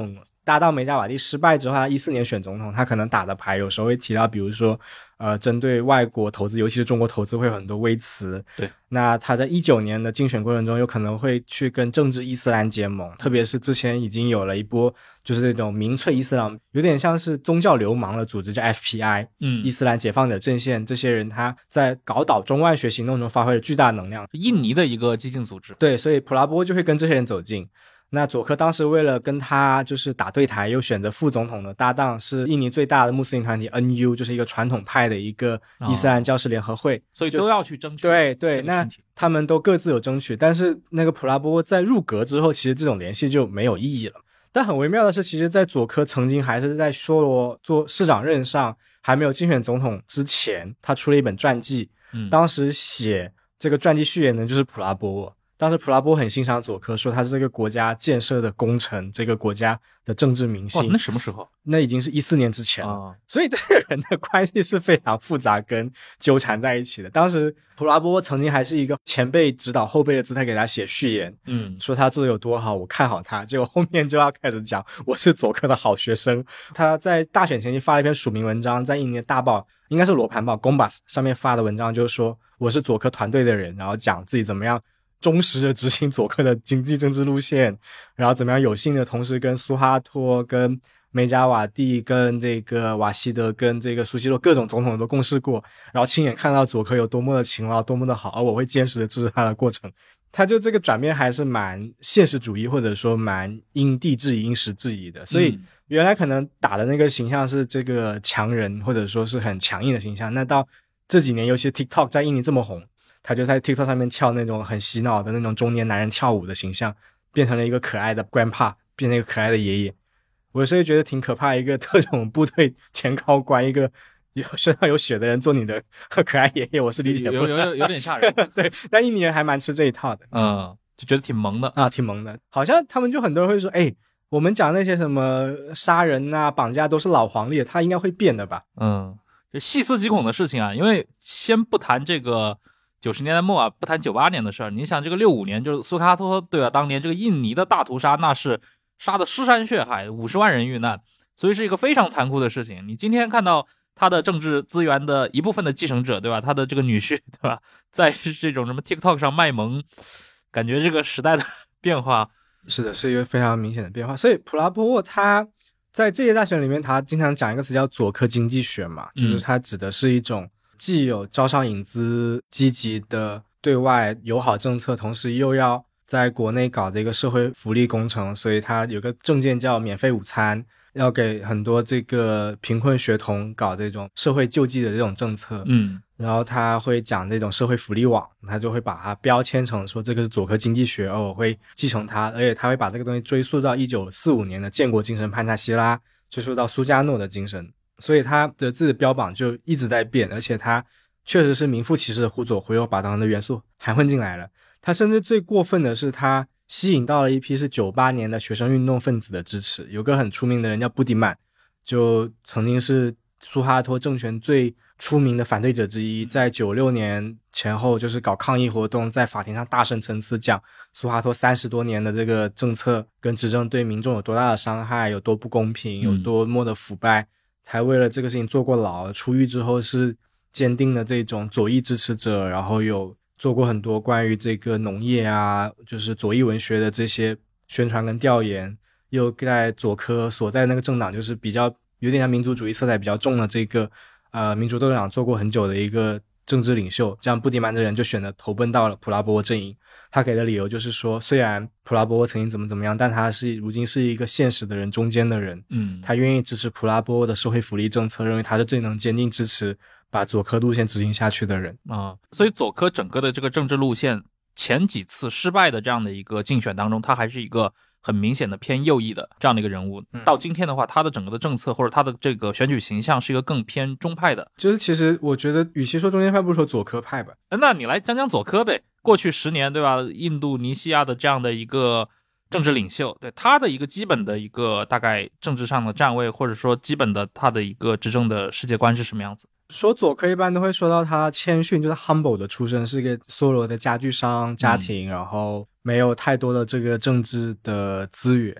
搭档梅加瓦蒂失败之后，他14年选总统，他可能打的牌有时候会提到，比如说针对外国投资，尤其是中国投资会有很多微词。 对， 那他在19年的竞选过程中有可能会去跟政治伊斯兰结盟，特别是之前已经有了一波就是这种民粹伊斯兰，有点像是宗教流氓的组织叫 FPI， 伊斯兰解放者阵线，这些人他在搞倒中外学行动中发挥了巨大能量， 印尼的一个激进组织。 对，所以普拉波就会跟这些人走近。那佐科当时为了跟他就是打对台，又选择副总统的搭档是印尼最大的穆斯林团体 NU， 就是一个传统派的一个伊斯兰教士联合会， 所以都要去争取。 对对，那他们都各自有争取，但是那个普拉波在入阁之后，其实这种联系就没有意义了。但很微妙的是，其实在佐科曾经还是在梭罗做市长任上，还没有竞选总统之前，他出了一本传记，当时写这个传记序言的就是普拉波沃。当时普拉波很欣赏佐科，说他是这个国家建设的功臣，这个国家的政治明星。 那什么时候？ 那已经是14年之前了。所以这个人的关系是非常复杂跟纠缠在一起的。当时普拉波曾经还是一个前辈指导后辈的姿态给他写序言，说他做的有多好，我看好他。结果后面就要开始讲我是佐科的好学生。他在大选前期发了一篇署名文章，在印尼的大报应该是罗盘报 Gombas 上面发的文章，就是说我是佐科团队的人，然后讲自己怎么样忠实的执行佐科的经济政治路线，然后怎么样有幸的同时跟苏哈托、跟梅加瓦蒂、跟这个瓦西德、跟这个苏西洛各种总统都共事过，然后亲眼看到佐科有多么的勤劳，多么的好，而我会坚实的支持他的过程。他就这个转变还是蛮现实主义，或者说蛮因地制宜因时制宜的。所以原来可能打的那个形象是这个强人，或者说是很强硬的形象，那到这几年尤其 TikTok 在印尼这么红，他就在 TikTok 上面跳那种很洗脑的那种中年男人跳舞的形象，变成了一个可爱的 grandpa， 变成一个可爱的爷爷。我所以觉得挺可怕，一个特种部队前高官，一个身上有血的人做你的可爱爷爷，我是理解不了， 有点吓人。 对，但印尼人还蛮吃这一套的。 就觉得挺萌的啊，挺萌的。好像他们就很多人会说，我们讲那些什么杀人啊绑架都是老黄历，他应该会变的吧。 这细思极恐的事情啊。因为先不谈这个90年代末啊，不谈98年的事儿，你想这个65年就是苏哈托对吧，当年这个印尼的大屠杀，那是杀的尸山血海，50万人遇难，所以是一个非常残酷的事情。你今天看到他的政治资源的一部分的继承者对吧，他的这个女婿对吧，在这种什么 TikTok 上卖萌，感觉这个时代的变化是的，是一个非常明显的变化。所以普拉波沃他在这届大选里面，他经常讲一个词叫佐科经济学嘛，就是他指的是一种既有招商引资积极的对外友好政策，同时又要在国内搞这个社会福利工程，所以他有个政见叫免费午餐，要给很多这个贫困学童搞这种社会救济的这种政策。然后他会讲这种社会福利网，他就会把它标签成说这个是佐科经济学，我会继承它，而且他会把这个东西追溯到1945年的建国精神潘塔希拉，追溯到苏加诺的精神，所以他的自己的标榜就一直在变，而且他确实是名副其实的忽左忽右，把当时的元素含混进来了。他甚至最过分的是他吸引到了一批是98年的学生运动分子的支持，有个很出名的人叫布迪曼，就曾经是苏哈托政权最出名的反对者之一，在96年前后就是搞抗议活动，在法庭上大声陈词讲苏哈托30多年的这个政策跟执政对民众有多大的伤害，有多不公平，有多么的腐败，还为了这个事情坐过牢，出狱之后是坚定的这种左翼支持者，然后有做过很多关于这个农业啊，就是左翼文学的这些宣传跟调研，又在佐科所在那个政党就是比较有点像民族主义色彩比较重的这个民主斗争党做过很久的一个政治领袖，这样布迪曼这人就选择投奔到了普拉波沃阵营。他给的理由就是说，虽然普拉波沃曾经怎么样，但他是如今是一个现实的人，中间的人，他愿意支持普拉波沃的社会福利政策，认为他是最能坚定支持把佐科路线执行下去的人所以佐科整个的这个政治路线前几次失败的这样的一个竞选当中，他还是一个很明显的偏右翼的这样的一个人物。到今天的话，他的整个的政策或者他的这个选举形象是一个更偏中派的。 就是其实我觉得与其说中间派不如说佐科派吧。 那你来讲讲佐科呗。过去10年对吧，印度尼西亚的这样的一个政治领袖，对他的一个基本的一个大概政治上的站位，或者说基本的他的一个执政的世界观是什么样子？ 说佐科一般都会说到他谦逊，就是 humble 的出身，是一个梭罗的家具商家庭，然后没有太多的这个政治的资源。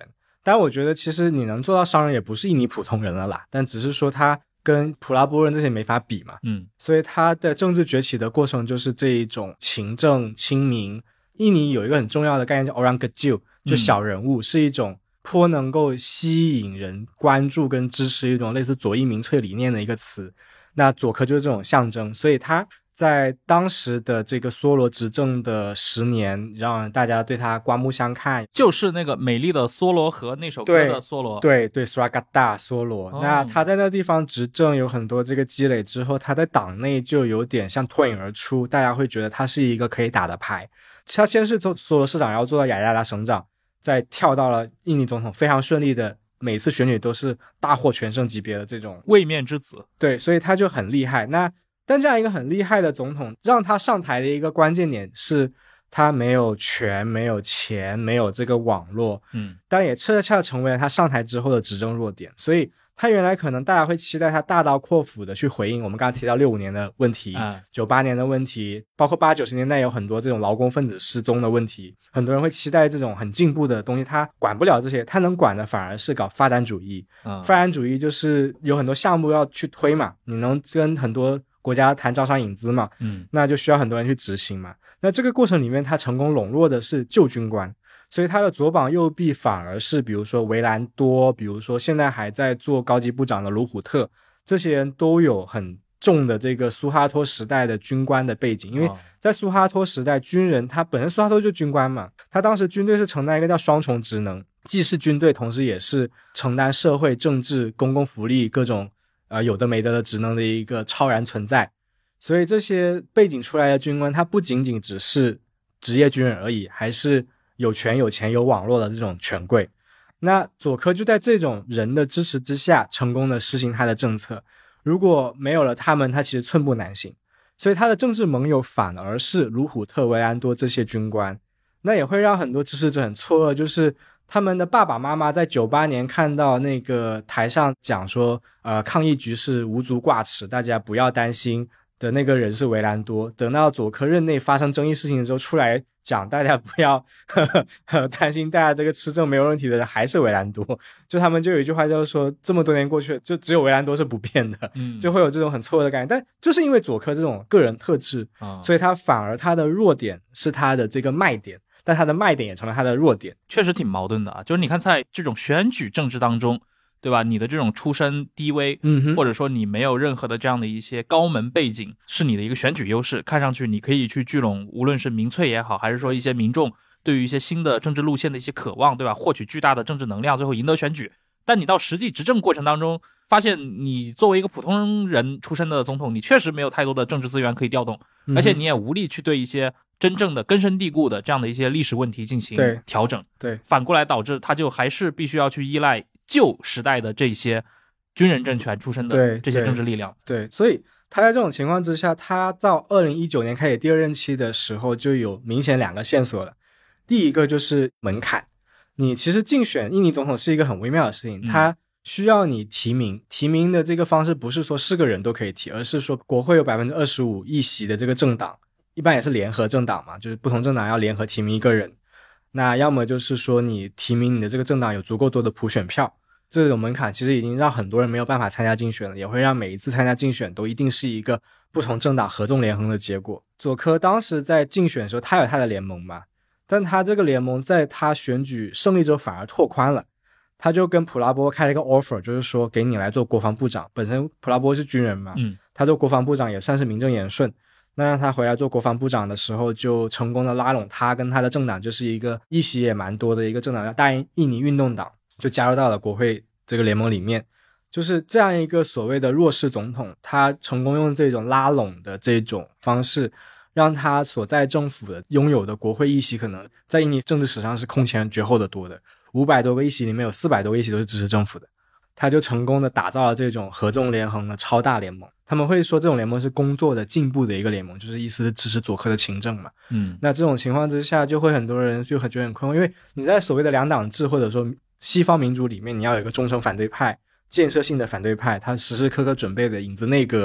但我觉得其实你能做到商人也不是印尼普通人了啦，但只是说他跟普拉波人这些没法比嘛。所以他的政治崛起的过程就是这一种勤政亲民。印尼有一个很重要的概念叫 Orang Kecil， 就小人物，是一种颇能够吸引人关注跟支持一种类似左翼民粹理念的一个词。那佐科就是这种象征，所以他在当时的这个梭罗执政的10年，让大家对他刮目相看， 就是那个美丽的梭罗河那首歌的梭罗。 对 Suragata 梭罗。那他在那个地方执政有很多这个积累之后，他在党内就有点像脱颖而出，大家会觉得他是一个可以打的牌。他先是从梭罗市长，然后做到雅加达省长，再跳到了印尼总统，非常顺利的，每次选举都是大获全胜级别的这种位面之子。 对，所以他就很厉害。但这样一个很厉害的总统，让他上台的一个关键点是他没有权，没有钱，没有这个网络，但也恰恰成为了他上台之后的执政弱点。所以他原来可能大家会期待他大刀阔斧的去回应我们刚刚提到65年的问题，98年的问题，包括80、90年代有很多这种劳工分子失踪的问题，很多人会期待这种很进步的东西，他管不了这些，他能管的反而是搞发展主义。发展主义就是有很多项目要去推嘛，你能跟很多国家谈招商引资嘛，那就需要很多人去执行嘛。那这个过程里面他成功笼络的是旧军官，所以他的左膀右臂反而是比如说维兰多，比如说现在还在做高级部长的卢虎特，这些人都有很重的这个苏哈托时代的军官的背景。因为在苏哈托时代，军人他本身苏哈托就军官嘛，他当时军队是承担一个叫双重职能，既是军队，同时也是承担社会政治公共福利各种有的没的的职能的一个超然存在。所以这些背景出来的军官，他不仅仅只是职业军人而已，还是有权有钱有网络的这种权贵。那佐科就在这种人的支持之下成功的实行他的政策，如果没有了他们，他其实寸步难行。所以他的政治盟友反而是卢虎特、维兰多这些军官。那也会让很多支持者很错愕，就是他们的爸爸妈妈在98年看到那个台上讲说抗疫局势无足挂齿，大家不要担心的那个人是维兰多，等到佐科任内发生争议事情的时候出来讲大家不要担心，大家这个吃正没有问题的人还是维兰多。就他们就有一句话就是说，这么多年过去了，就只有维兰多是不变的，就会有这种很错愕的感觉。但就是因为佐科这种个人特质，所以他反而他的弱点是他的这个卖点，但他的卖点也成了他的弱点。 确实挺矛盾的啊，就是你看在这种选举政治当中，对吧？你的这种出身低微，或者说你没有任何的这样的一些高门背景，是你的一个选举优势。看上去你可以去聚拢，无论是民粹也好，还是说一些民众对于一些新的政治路线的一些渴望，对吧？获取巨大的政治能量，最后赢得选举。但你到实际执政过程当中，发现你作为一个普通人出身的总统，你确实没有太多的政治资源可以调动，而且你也无力去对一些真正的根深蒂固的这样的一些历史问题进行调整。 对， 反过来导致他就还是必须要去依赖旧时代的这些军人政权出身的这些政治力量。 对，所以他在这种情况之下，他到2019年开始第二任期的时候就有明显2个线索了。第一个就是门槛，你其实竞选印尼总统是一个很微妙的事情，他需要你提名，提名的这个方式不是说是个人都可以提，而是说国会有 25% 议席的这个政党，一般也是联合政党嘛，就是不同政党要联合提名一个人。那要么就是说你提名你的这个政党有足够多的普选票，这种门槛其实已经让很多人没有办法参加竞选了，也会让每一次参加竞选都一定是一个不同政党合纵连横的结果。佐科当时在竞选的时候他有他的联盟嘛，但他这个联盟在他选举胜利之后反而拓宽了，他就跟普拉波开了一个 offer， 就是说给你来做国防部长，本身普拉波是军人嘛，他做国防部长也算是名正言顺。那让他回来做国防部长的时候，就成功的拉拢他跟他的政党，就是一个议席也蛮多的一个政党叫大印尼运动党，就加入到了国会这个联盟里面。就是这样一个所谓的弱势总统，他成功用这种拉拢的这种方式，让他所在政府的拥有的国会议席可能在印尼政治史上是空前绝后的多的，500多个议席里面有400多个议席都是支持政府的。他就成功的打造了这种合纵连横的超大联盟，他们会说这种联盟是工作的进步的一个联盟，就是意思是支持佐科的勤政嘛。那这种情况之下就会很多人就觉得很困惑，因为你在所谓的两党制或者说西方民主里面，你要有一个忠诚反对派，建设性的反对派，他时时刻刻准备的影子内阁，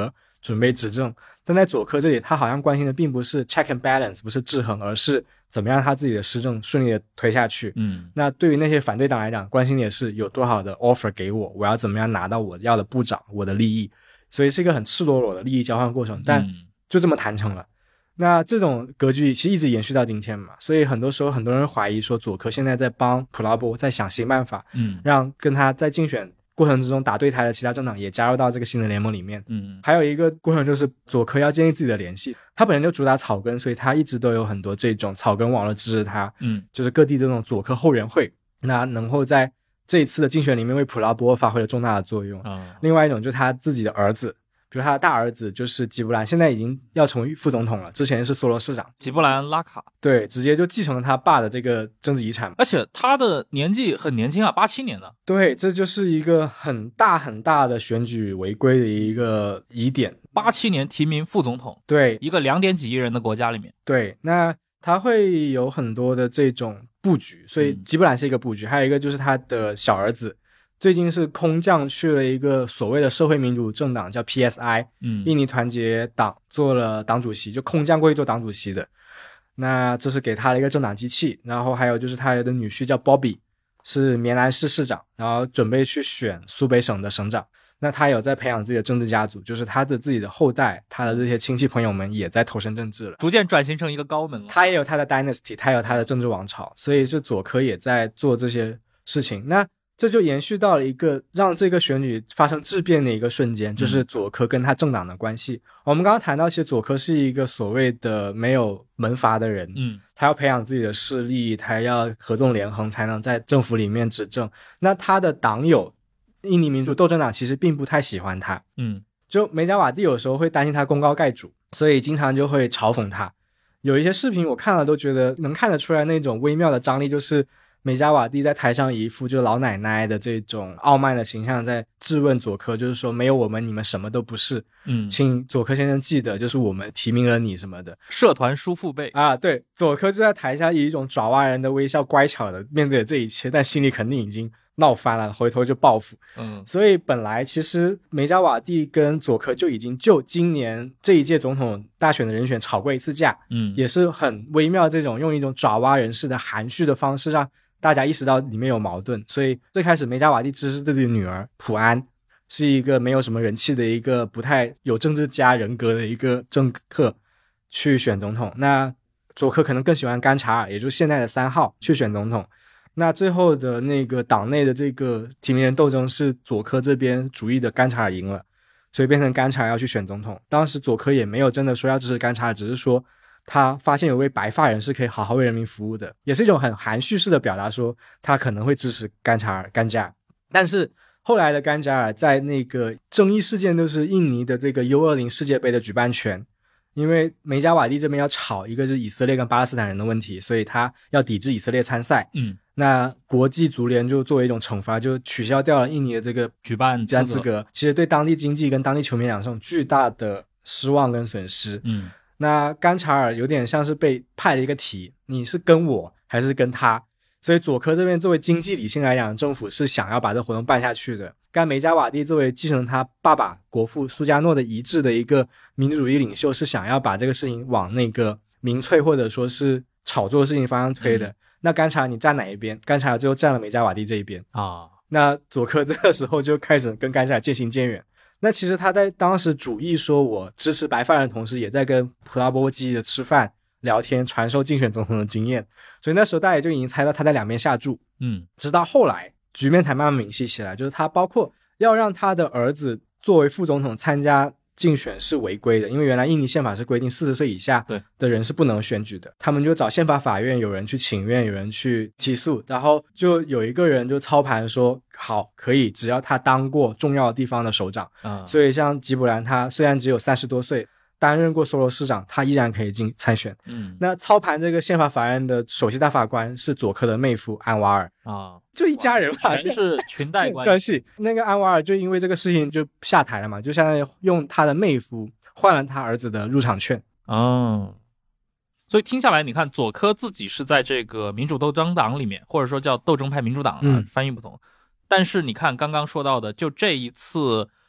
准备执政。但在佐科这里，他好像关心的并不是 check and balance， 不是制衡，而是怎么样他自己的施政顺利的推下去。那对于那些反对党来讲，关心的也是有多少的 offer 给我，我要怎么样拿到我要的部长，我的利益。所以是一个很赤裸裸的利益交换过程，但就这么谈成了。那这种格局其实一直延续到今天嘛，所以很多时候很多人怀疑说佐科现在在帮普拉波在想新办法，让跟他在竞选过程之中打对台的其他政党也加入到这个新的联盟里面。还有一个过程就是佐科要建立自己的联系，他本身就主打草根，所以他一直都有很多这种草根网络支持他，就是各地的这种佐科后援会，那能够在这一次的竞选里面为普拉波发挥了重大的作用。另外一种就是他自己的儿子，比如他的大儿子就是吉布兰，现在已经要成为副总统了，之前是索罗市长吉布兰拉卡， 对，直接就继承了他爸的这个政治遗产， 而且他的年纪很年轻啊，87年的。 对，这就是一个很大很大的选举违规的一个疑点。 87年提名副总统， 对， 一个2点几亿人的国家里面， 对，那他会有很多的这种布局，所以吉布兰是一个布局，还有一个就是他的小儿子。最近是空降去了一个所谓的社会民主政党叫 PSI， 印尼团结党做了党主席，就空降过去做党主席的。那这是给他的一个政党机器。然后还有就是他的女婿叫 Bobby， 是棉兰市市长，然后准备去选苏北省的省长。那他有在培养自己的政治家族，就是他的自己的后代，他的这些亲戚朋友们也在投身政治了， 逐渐转型成一个高门了。 他也有他的 dynasty， 他有他的政治王朝，所以是佐科也在做这些事情。那这就延续到了一个让这个选举发生质变的一个瞬间，就是佐科跟他政党的关系。我们刚刚谈到，其实佐科是一个所谓的没有门阀的人，他要培养自己的势力，他要合纵连横才能在政府里面执政。那他的党友印尼民主斗争党其实并不太喜欢他，就梅加瓦蒂有时候会担心他功高盖主，所以经常就会嘲讽他。有一些视频我看了都觉得能看得出来那种微妙的张力，就是梅加瓦蒂在台上一副就老奶奶的这种傲慢的形象在质问佐科，就是说没有我们你们什么都不是，请佐科先生记得就是我们提名了你什么的， 社团叔父辈啊。对，佐科就在台下以一种爪哇人的微笑乖巧的面对这一切，但心里肯定已经闹翻了，回头就报复。所以本来其实梅加瓦蒂跟佐科就已经就今年这一届总统大选的人选吵过一次架，也是很微妙，这种用一种爪哇人士的含蓄的方式让大家意识到里面有矛盾。所以最开始梅加瓦蒂支持自己的女儿普安，是一个没有什么人气的一个不太有政治家人格的一个政客去选总统，那佐科可能更喜欢甘查尔，也就是现在的3号去选总统。那最后的那个党内的这个提名人斗争是佐科这边主义的甘查尔赢了，所以变成甘查尔要去选总统。当时佐科也没有真的说要支持甘查尔，只是说他发现有位白发人是可以好好为人民服务的，也是一种很含蓄式的表达，说他可能会支持甘查尔。但是后来的甘查尔在那个争议事件就是印尼的这个 U20 世界杯的举办权，因为梅加瓦蒂这边要吵一个是以色列跟巴勒斯坦人的问题，所以他要抵制以色列参赛。那国际足联就作为一种惩罚，就取消掉了印尼的这个举办资格， 其实对当地经济跟当地球迷来讲是种巨大的失望跟损失。那甘查尔有点像是被派了一个题，你是跟我还是跟他？所以佐科这边作为经济理性来讲，政府是想要把这活动办下去的。甘梅加瓦蒂作为继承他爸爸国父苏加诺的遗志的一个民主主义领袖，是想要把这个事情往那个民粹或者说是炒作的事情方向推的。那甘查尔你站哪一边？甘查尔最后站了梅加瓦蒂这一边啊。那佐科这个时候就开始跟甘查尔渐行渐远。那其实他在当时主义说我支持白发人的同时，也在跟普拉波积极的吃饭聊天，传授竞选总统的经验。所以那时候大家就已经猜到他在两边下注。直到后来局面才慢慢明晰起来，就是他包括要让他的儿子作为副总统参加竞选是违规的，因为原来印尼宪法是规定40岁以下的人是不能选举的。他们就找宪法法院，有人去请愿，有人去起诉，然后就有一个人就操盘说好可以，只要他当过重要地方的首长。所以像吉卜兰他虽然只有30多岁，担任过索罗市长，他依然可以参选。那操盘这个宪法法院的首席大法官是佐科的妹夫安瓦尔就一家人嘛， 全是裙带关系。 那个安瓦尔就因为这个事情就下台了嘛，就相当于用他的妹夫换了他儿子的入场券。 所以听下来，你看佐科自己是在这个民主斗争党里面，或者说叫斗争派民主党翻译不同。但是你看刚刚说到的，就这一次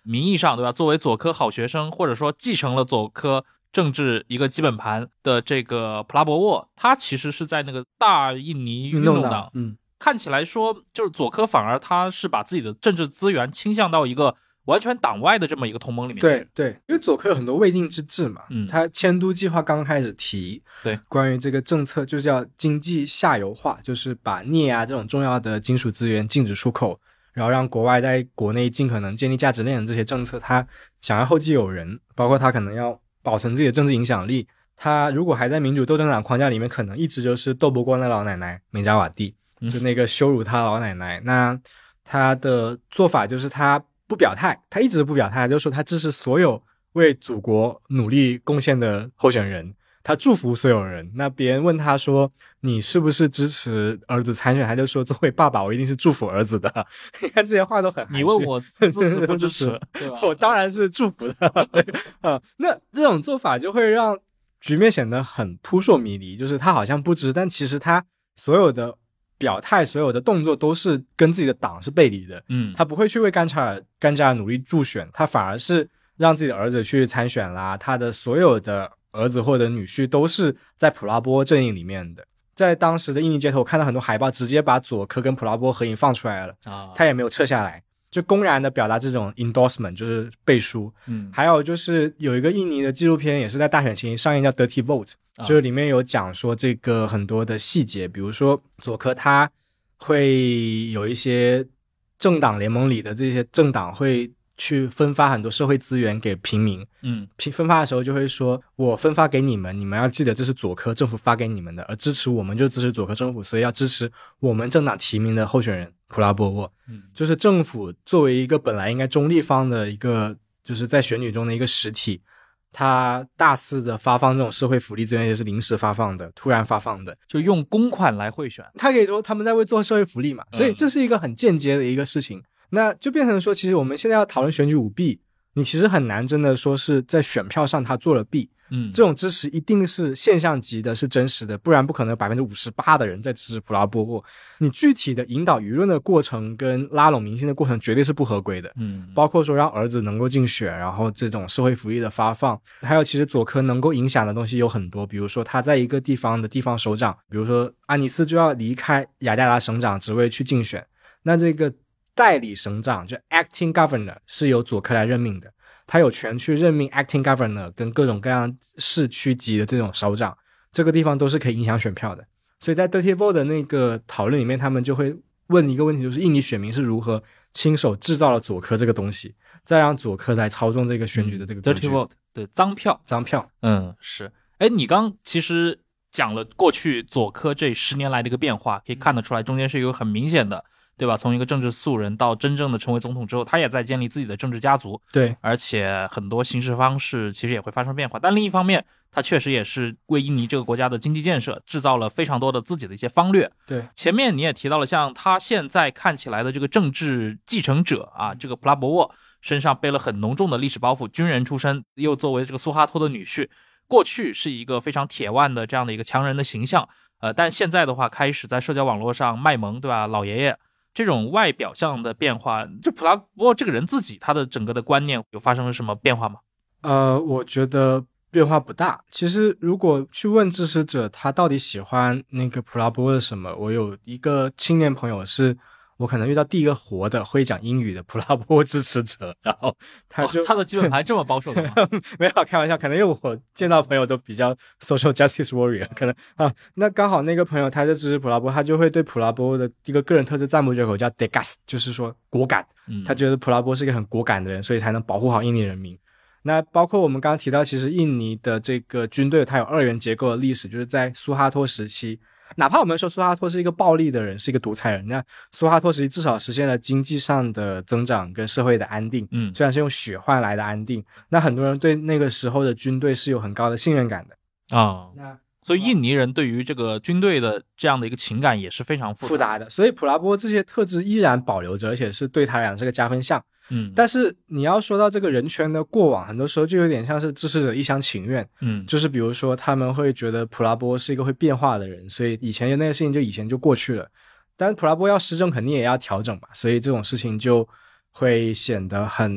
名义上对吧，作为佐科好学生，或者说继承了佐科政治一个基本盘的这个普拉博沃，他其实是在那个大印尼运动党，看起来说就是佐科反而他是把自己的政治资源倾向到一个完全党外的这么一个同盟里面去。 对，因为佐科有很多未尽之志嘛，他迁都计划刚开始提， 对， 关于这个政策就是要经济下游化，就是把镍啊这种重要的金属资源禁止出口，然后让国外在国内尽可能建立价值链的这些政策，他想要后继有人，包括他可能要保存自己的政治影响力。他如果还在民主斗争党框架里面，可能一直就是斗不过那老奶奶梅扎瓦蒂，就那个羞辱他老奶奶。那他的做法就是他不表态，他一直不表态，就是说他支持所有为祖国努力贡献的候选人，他祝福所有人。那别人问他说你是不是支持儿子参选，他就说作为爸爸我一定是祝福儿子的。你看这些话都很含蓄， 你问我支持不支持对吧？ 我当然是祝福的。对那这种做法就会让局面显得很扑朔迷离，就是他好像不知，但其实他所有的表态所有的动作都是跟自己的党是背离的。他不会去为甘扎尔努力助选，他反而是让自己的儿子去参选啦，他的所有的儿子或者女婿都是在普拉波阵营里面的。在当时的印尼街头看到很多海报直接把佐科跟普拉波合影放出来了，他也没有撤下来，就公然的表达这种 endorsement 就是背书。还有就是有一个印尼的纪录片也是在大选前上映叫 Dirty Vote，就是里面有讲说这个很多的细节，比如说佐科他会有一些政党联盟里的这些政党会去分发很多社会资源给平民，分发的时候就会说我分发给你们，你们要记得这是佐科政府发给你们的，而支持我们就支持佐科政府，所以要支持我们政党提名的候选人普拉波沃。就是政府作为一个本来应该中立方的一个就是在选举中的一个实体，他大肆的发放这种社会福利资源，也是临时发放的，突然发放的， 就用公款来贿选。 他可以说他们在为做社会福利嘛，所以这是一个很间接的一个事情。那就变成说其实我们现在要讨论选举舞弊，你其实很难真的说是在选票上他做了弊。这种支持一定是现象级的，是真实的，不然不可能 58% 的人在支持普拉波沃。你具体的引导舆论的过程跟拉拢民心的过程绝对是不合规的。包括说让儿子能够竞选，然后这种社会福利的发放，还有其实佐科能够影响的东西有很多，比如说他在一个地方的地方首长，比如说安尼斯就要离开雅加达省长职位去竞选，那这个代理省长就 acting governor 是由佐科来任命的，他有权去任命 acting governor 跟各种各样市区级的这种首长，这个地方都是可以影响选票的。所以在 Dirty Vote 的那个讨论里面，他们就会问一个问题，就是印尼选民是如何亲手制造了佐科这个东西，再让佐科来操纵这个选举的这个工具。 Dirty Vote 对，脏票。是。你刚其实讲了过去佐科这10年来的一个变化，可以看得出来中间是一个很明显的，对吧？从一个政治素人到真正的成为总统之后，他也在建立自己的政治家族。 对， 而且很多行事方式其实也会发生变化。但另一方面，他确实也是为印尼这个国家的经济建设制造了非常多的自己的一些方略。 对， 前面你也提到了，像他现在看起来的这个政治继承者啊，这个普拉博沃身上背了很浓重的历史包袱，军人出身，又作为这个苏哈托的女婿，过去是一个非常铁腕的这样的一个强人的形象。但现在的话开始在社交网络上卖萌，对吧？老爷爷这种外表上的变化，就普拉博沃这个人自己他的整个的观念有发生了什么变化吗？ 我觉得变化不大。其实如果去问支持者他到底喜欢那个普拉波沃的什么，我有一个青年朋友是我可能遇到第一个活的会讲英语的普拉波沃支持者，然后他就、 他的基本盘这么保守的吗？ 没有，开玩笑，可能因为我见到朋友都比较 social justice warrior， 可能那刚好那个朋友他就支持普拉波，他就会对普拉波的一个个人特质赞不绝口，叫 Degas， 就是说果敢。他觉得普拉波是一个很果敢的人，所以才能保护好印尼人民。那包括我们刚刚提到，其实印尼的这个军队它有2元结构的历史，就是在苏哈托时期，哪怕我们说苏哈托是一个暴力的人，是一个独裁人，那苏哈托时期至少实现了经济上的增长跟社会的安定，虽然是用血换来的安定，那很多人对那个时候的军队是有很高的信任感的那所以印尼人对于这个军队的这样的一个情感也是非常复杂的，所以普拉波这些特质依然保留着，而且是对他来讲是个加分项。但是你要说到这个人权的过往，很多时候就有点像是支持者一厢情愿。就是比如说他们会觉得普拉波是一个会变化的人，所以以前那个事情就以前就过去了，但普拉波要施政肯定也要调整嘛，所以这种事情就会显得很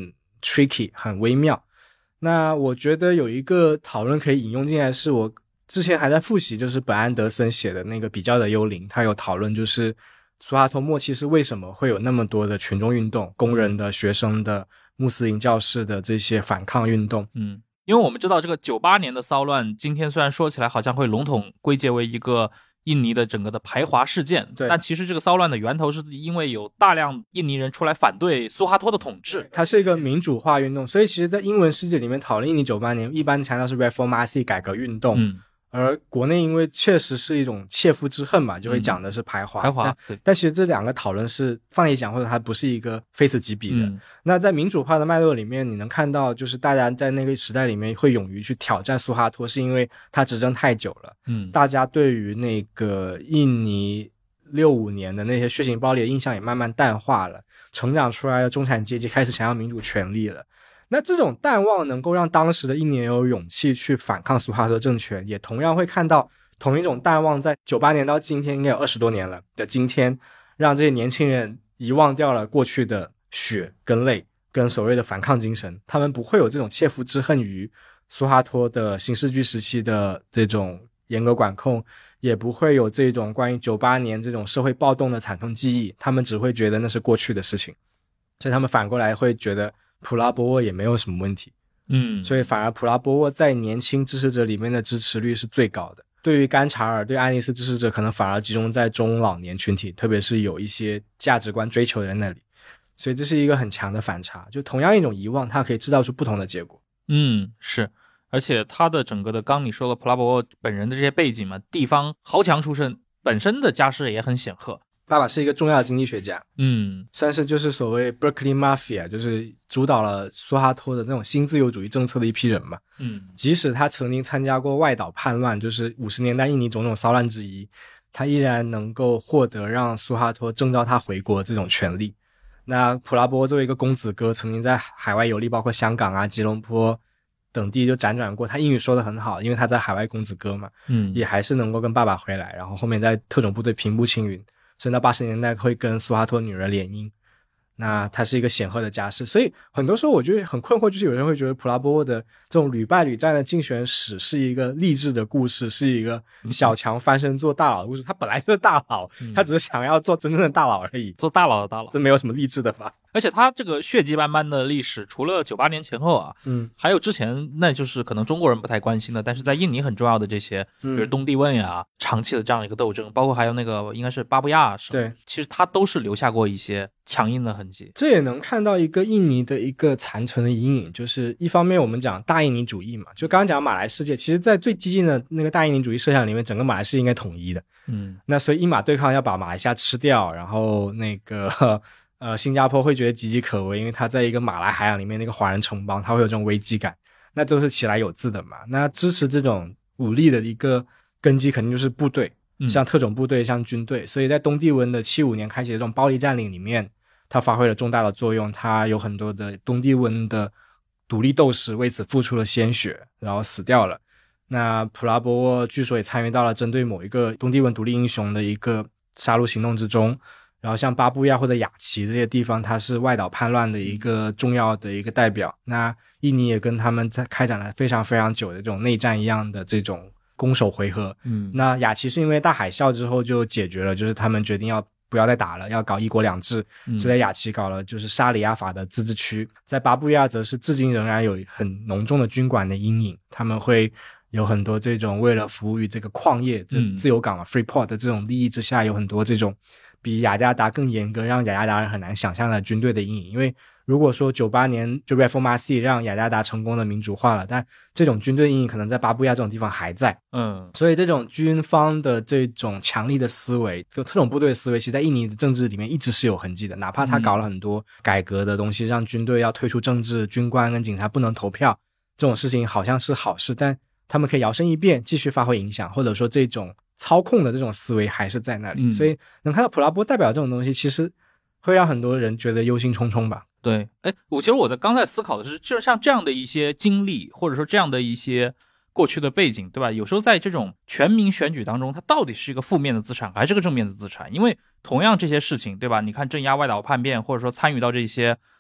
tricky 很微妙。那我觉得有一个讨论可以引用进来，是我之前还在复习，就是本安德森写的那个比较的幽灵，他有讨论就是苏哈托末期是为什么会有那么多的群众运动，工人的、学生的、穆斯林教士的这些反抗运动。 因为我们知道这个98年的骚乱，今天虽然说起来好像会笼统归结为一个印尼的整个的排华事件，但其实这个骚乱的源头是因为有大量印尼人出来反对苏哈托的统治， 它是一个民主化运动，所以其实在英文世界里面讨论印尼98年一般强调是 Reformasi 改革运动，而国内因为确实是一种切肤之恨嘛，就会讲的是排华。 对。 但其实这两个讨论是放一起讲，或者它不是一个非此即彼的。那在民主化的脉络里面，你能看到就是大家在那个时代里面会勇于去挑战苏哈托，是因为他执政太久了。大家对于那个印尼65年的那些血腥暴力的印象也慢慢淡化了，成长出来的中产阶级开始想要民主权利了。那这种淡忘能够让当时的印尼人有勇气去反抗苏哈托政权，也同样会看到同一种淡忘在98年到今天应该有20多年了的今天，让这些年轻人遗忘掉了过去的血跟泪跟所谓的反抗精神，他们不会有这种切肤之恨于苏哈托的新世纪时期的这种严格管控，也不会有这种关于98年这种社会暴动的惨痛记忆，他们只会觉得那是过去的事情，所以他们反过来会觉得普拉波沃也没有什么问题。所以反而普拉波沃在年轻支持者里面的支持率是最高的，对于甘查尔对安丽斯支持者可能反而集中在中老年群体，特别是有一些价值观追求的人那里，所以这是一个很强的反差，就同样一种遗忘它可以制造出不同的结果。 是，而且他的整个的刚你说了普拉波沃本人的这些背景嘛，地方豪强出身，本身的家世也很显赫， 爸爸是一个重要的经济学家，算是就是所谓 Berkeley Mafia， 就是主导了苏哈托的那种新自由主义政策的一批人嘛。即使他曾经参加过外岛叛乱，就是50年代印尼种种骚乱之一，他依然能够获得让苏哈托征召他回国这种权利。那普拉波沃作为一个公子哥，曾经在海外游历，包括香港啊、吉隆坡等地就辗转过，他英语说得很好，因为他在海外公子哥嘛，也还是能够跟爸爸回来，然后后面在特种部队平步青云，甚至到80年代会跟苏哈托女儿联姻，那他是一个显赫的家世。所以很多时候我觉得很困惑，就是有人会觉得普拉波沃的这种屡败屡战的竞选史是一个励志的故事，是一个小强翻身做大佬的故事。他本来就是大佬，他只是想要做真正的大佬而已， 做大佬的大佬， 这没有什么励志的吧。 而且他这个血迹斑斑的历史，除了98年前后啊，还有之前那就是可能中国人不太关心的，但是在印尼很重要的这些，比如东帝汶呀，长期的这样一个斗争，包括还有那个应该是巴布亚省， 对， 其实他都是留下过一些强硬的痕迹。 这也能看到一个印尼的一个残存的阴影，就是一方面我们讲大印尼主义嘛，就刚刚讲马来世界，其实在最激进的那个大印尼主义设想里面，整个马来世界应该统一的，那所以英马对抗要把马来西亚吃掉，然后那个新加坡会觉得岌岌可危，因为它在一个马来海洋里面那个华人城邦，它会有这种危机感，那都是起来有字的嘛。那支持这种武力的一个根基肯定就是部队，像特种部队，像军队，所以在东帝汶的75年开启的这种暴力占领里面，它发挥了重大的作用，它有很多的东帝汶的独立斗士为此付出了鲜血，然后死掉了。那普拉波沃据说也参与到了针对某一个东帝汶独立英雄的一个杀戮行动之中，然后像巴布亚或者雅琪这些地方，它是外岛叛乱的一个重要的一个代表，那印尼也跟他们在开展了非常非常久的这种内战一样的这种攻守回合。那雅琪是因为大海啸之后就解决了，就是他们决定要不要再打了，要搞一国两制，所以在雅琪搞了就是沙里亚法的自治区。在巴布亚则是至今仍然有很浓重的军管的阴影，他们会有很多这种为了服务于这个矿业的自由港Freeport 的这种利益之下，有很多这种比雅加达更严格，让雅加达人很难想象的军队的阴影。因为如果说98年就 Reformasi 让雅加达成功的民主化了，但这种军队阴影可能在巴布亚这种地方还在。所以这种军方的这种强力的思维，就特种部队的思维，其实在印尼的政治里面一直是有痕迹的，哪怕他搞了很多改革的东西，让军队要退出政治，军官跟警察不能投票，这种事情好像是好事，但他们可以摇身一变继续发挥影响，或者说这种操控的这种思维还是在那里。所以能看到普拉波代表这种东西，其实会让很多人觉得忧心忡忡吧。 对，其实我在刚才思考的是，就像这样的一些经历，或者说这样的一些过去的背景，对吧？有时候在这种全民选举当中，它到底是一个负面的资产还是个正面的资产？因为同样这些事情，对吧？你看镇压外岛叛变，或者说参与到这些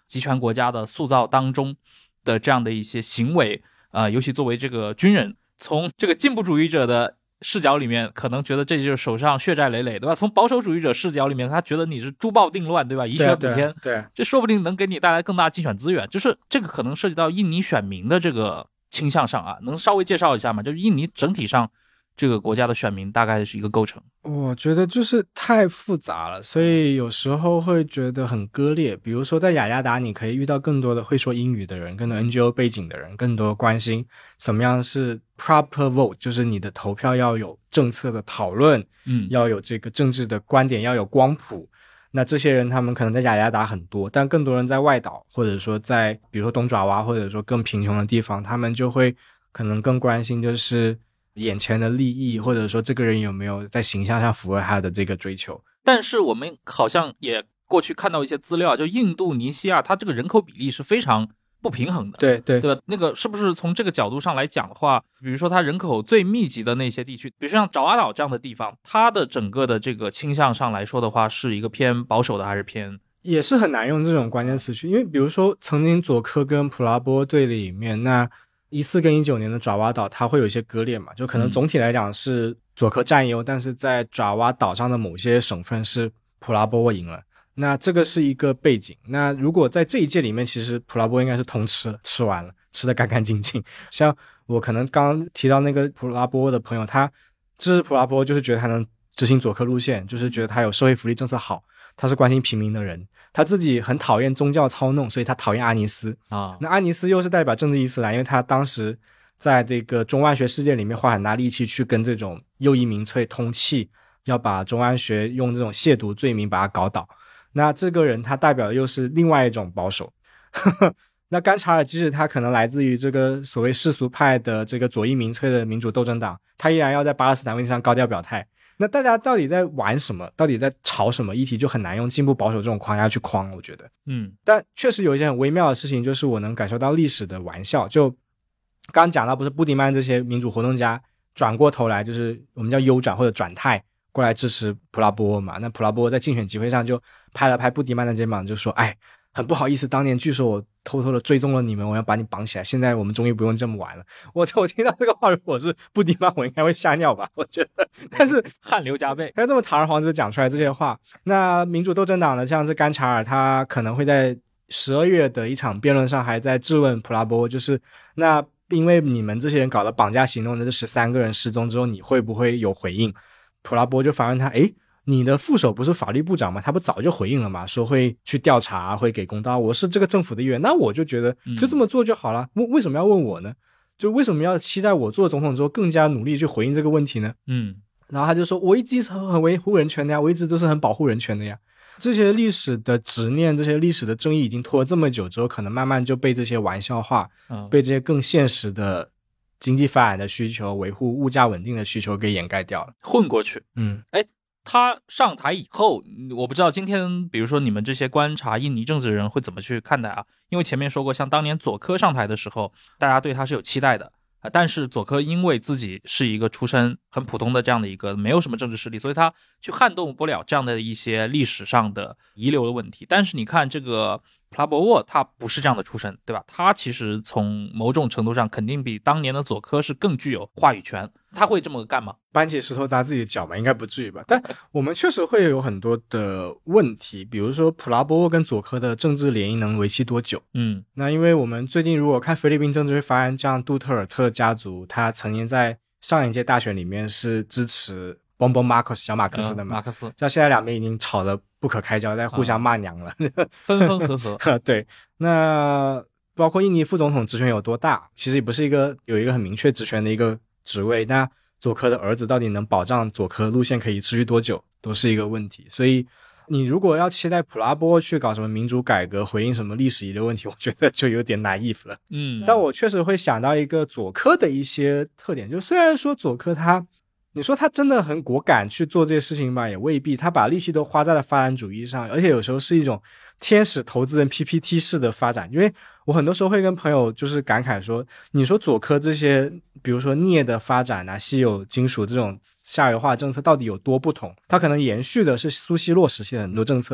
集权国家的塑造当中的这样的一些行为，尤其作为这个军人，从这个进步主义者的视角里面可能觉得这就是手上血债累累，对吧？从保守主义者视角里面，他觉得你是诸暴定乱，对吧？以血补天， 对， 这说不定能给你带来更大竞选资源。就是这个可能涉及到印尼选民的这个倾向上啊，能稍微介绍一下吗？就是印尼整体上这个国家的选民大概是一个构成。 我觉得就是太复杂了，所以有时候会觉得很割裂。比如说在雅加达，你可以遇到更多的会说英语的人，更多 NGO 背景的人，更多关心什么样是 proper vote， 就是你的投票要有政策的讨论，要有这个政治的观点，要有光谱。那这些人他们可能在雅加达很多，但更多人在外岛，或者说在比如说东爪哇，或者说更贫穷的地方，他们就会可能更关心就是眼前的利益，或者说这个人有没有在形象上符合他的这个追求。 但是我们好像也过去看到一些资料，就印度尼西亚它这个人口比例是非常不平衡的， 对吧？那个是不是从这个角度上来讲的话，比如说它人口最密集的那些地区，比如像爪哇岛这样的地方，它的整个的这个倾向上来说的话，是一个偏保守的还是偏？ 也是很难用这种关键词去，因为比如说曾经佐科跟普拉波对里面，那14跟19年的爪哇岛它会有一些割裂嘛，就可能总体来讲是佐科占优，但是在爪哇岛上的某些省份是普拉波赢了，那这个是一个背景。那如果在这一届里面，其实普拉波应该是通吃完了，吃得干干净净。像我可能刚刚提到那个普拉波的朋友，他支持普拉波就是觉得他能执行佐科路线，就是觉得他有社会福利政策好，他是关心平民的人，他自己很讨厌宗教操弄，所以他讨厌阿尼斯啊。那阿尼斯又是代表政治伊斯兰，因为他当时在这个中万学事件里面花很大力气去跟这种右翼民粹通气，要把中万学用这种亵渎罪名把他搞倒。那这个人他代表的又是另外一种保守那甘查尔即使他可能来自于这个所谓世俗派的这个左翼民粹的民主斗争党，他依然要在巴勒斯坦问题上高调表态。那大家到底在玩什么，到底在吵什么议题，就很难用进步保守这种框架去框，我觉得但确实有一些很微妙的事情，就是我能感受到历史的玩笑。就刚刚讲到不是布迪曼这些民主活动家转过头来，就是我们叫优转或者转态过来支持普拉波嘛，那普拉波在竞选集会上就拍了拍布迪曼的肩膀，就说哎，很不好意思，当年据说我偷偷的追踪了你们，我要把你绑起来，现在我们终于不用这么玩了。我听到这个话，如果是布迪曼，我应该会吓尿吧，我觉得。但是汗流浃背， 他这么堂而皇之讲出来这些话。那民主斗争党呢，像是甘查尔，他可能会在12月的一场辩论上还在质问普拉波，就是那因为你们这些人搞了绑架行动的这13个人失踪之后，你会不会有回应？普拉波就反问他，诶，你的副手不是法律部长吗？他不早就回应了吗？说会去调查，会给公道。我是这个政府的一员，那我就觉得就这么做就好了。为什么要问我呢？就为什么要期待我做总统之后更加努力去回应这个问题呢？然后他就说，我一直很维护人权的呀，我一直都是很保护人权的呀。这些历史的执念，这些历史的争议已经拖了这么久之后，可能慢慢就被这些玩笑话，被这些更现实的经济发展的需求、维护物价稳定的需求给掩盖掉了， 混过去。他上台以后，我不知道今天比如说你们这些观察印尼政治人会怎么去看待啊？因为前面说过，像当年佐科上台的时候，大家对他是有期待的，但是佐科因为自己是一个出身很普通的这样的一个没有什么政治势力，所以他去撼动不了这样的一些历史上的遗留的问题。但是你看这个普拉博沃，他不是这样的出身，对吧？他其实从某种程度上肯定比当年的佐科是更具有话语权。他会这么干吗？ 搬起石头砸自己的脚嘛，应该不至于吧。但我们确实会有很多的问题，比如说普拉波沃跟佐科的政治联姻能维系多久。那因为我们最近如果看菲律宾政治会发现，像杜特尔特家族他曾经在上一届大选里面是支持 Bongbong Marcos 小马克思的嘛， 马克思， 像现在两边已经吵得不可开交，在互相骂娘了， 分分合合。 对，那包括印尼副总统职权有多大，其实也不是有一个很明确职权的一个职位，那佐科的儿子到底能保障佐科路线可以持续多久，都是一个问题。所以你如果要期待普拉波去搞什么民主改革，回应什么历史遗留问题，我觉得就有点 naive 了。但我确实会想到一个佐科的一些特点，就虽然说佐科你说他真的很果敢去做这些事情吧，也未必，他把力气都花在了发展主义上，而且有时候是一种天使投资人 PPT 式的发展。因为我很多时候会跟朋友就是感慨说，你说佐科这些比如说镍的发展啊，稀有金属这种下游化政策到底有多不同，它可能延续的是苏西洛时期的很多政策，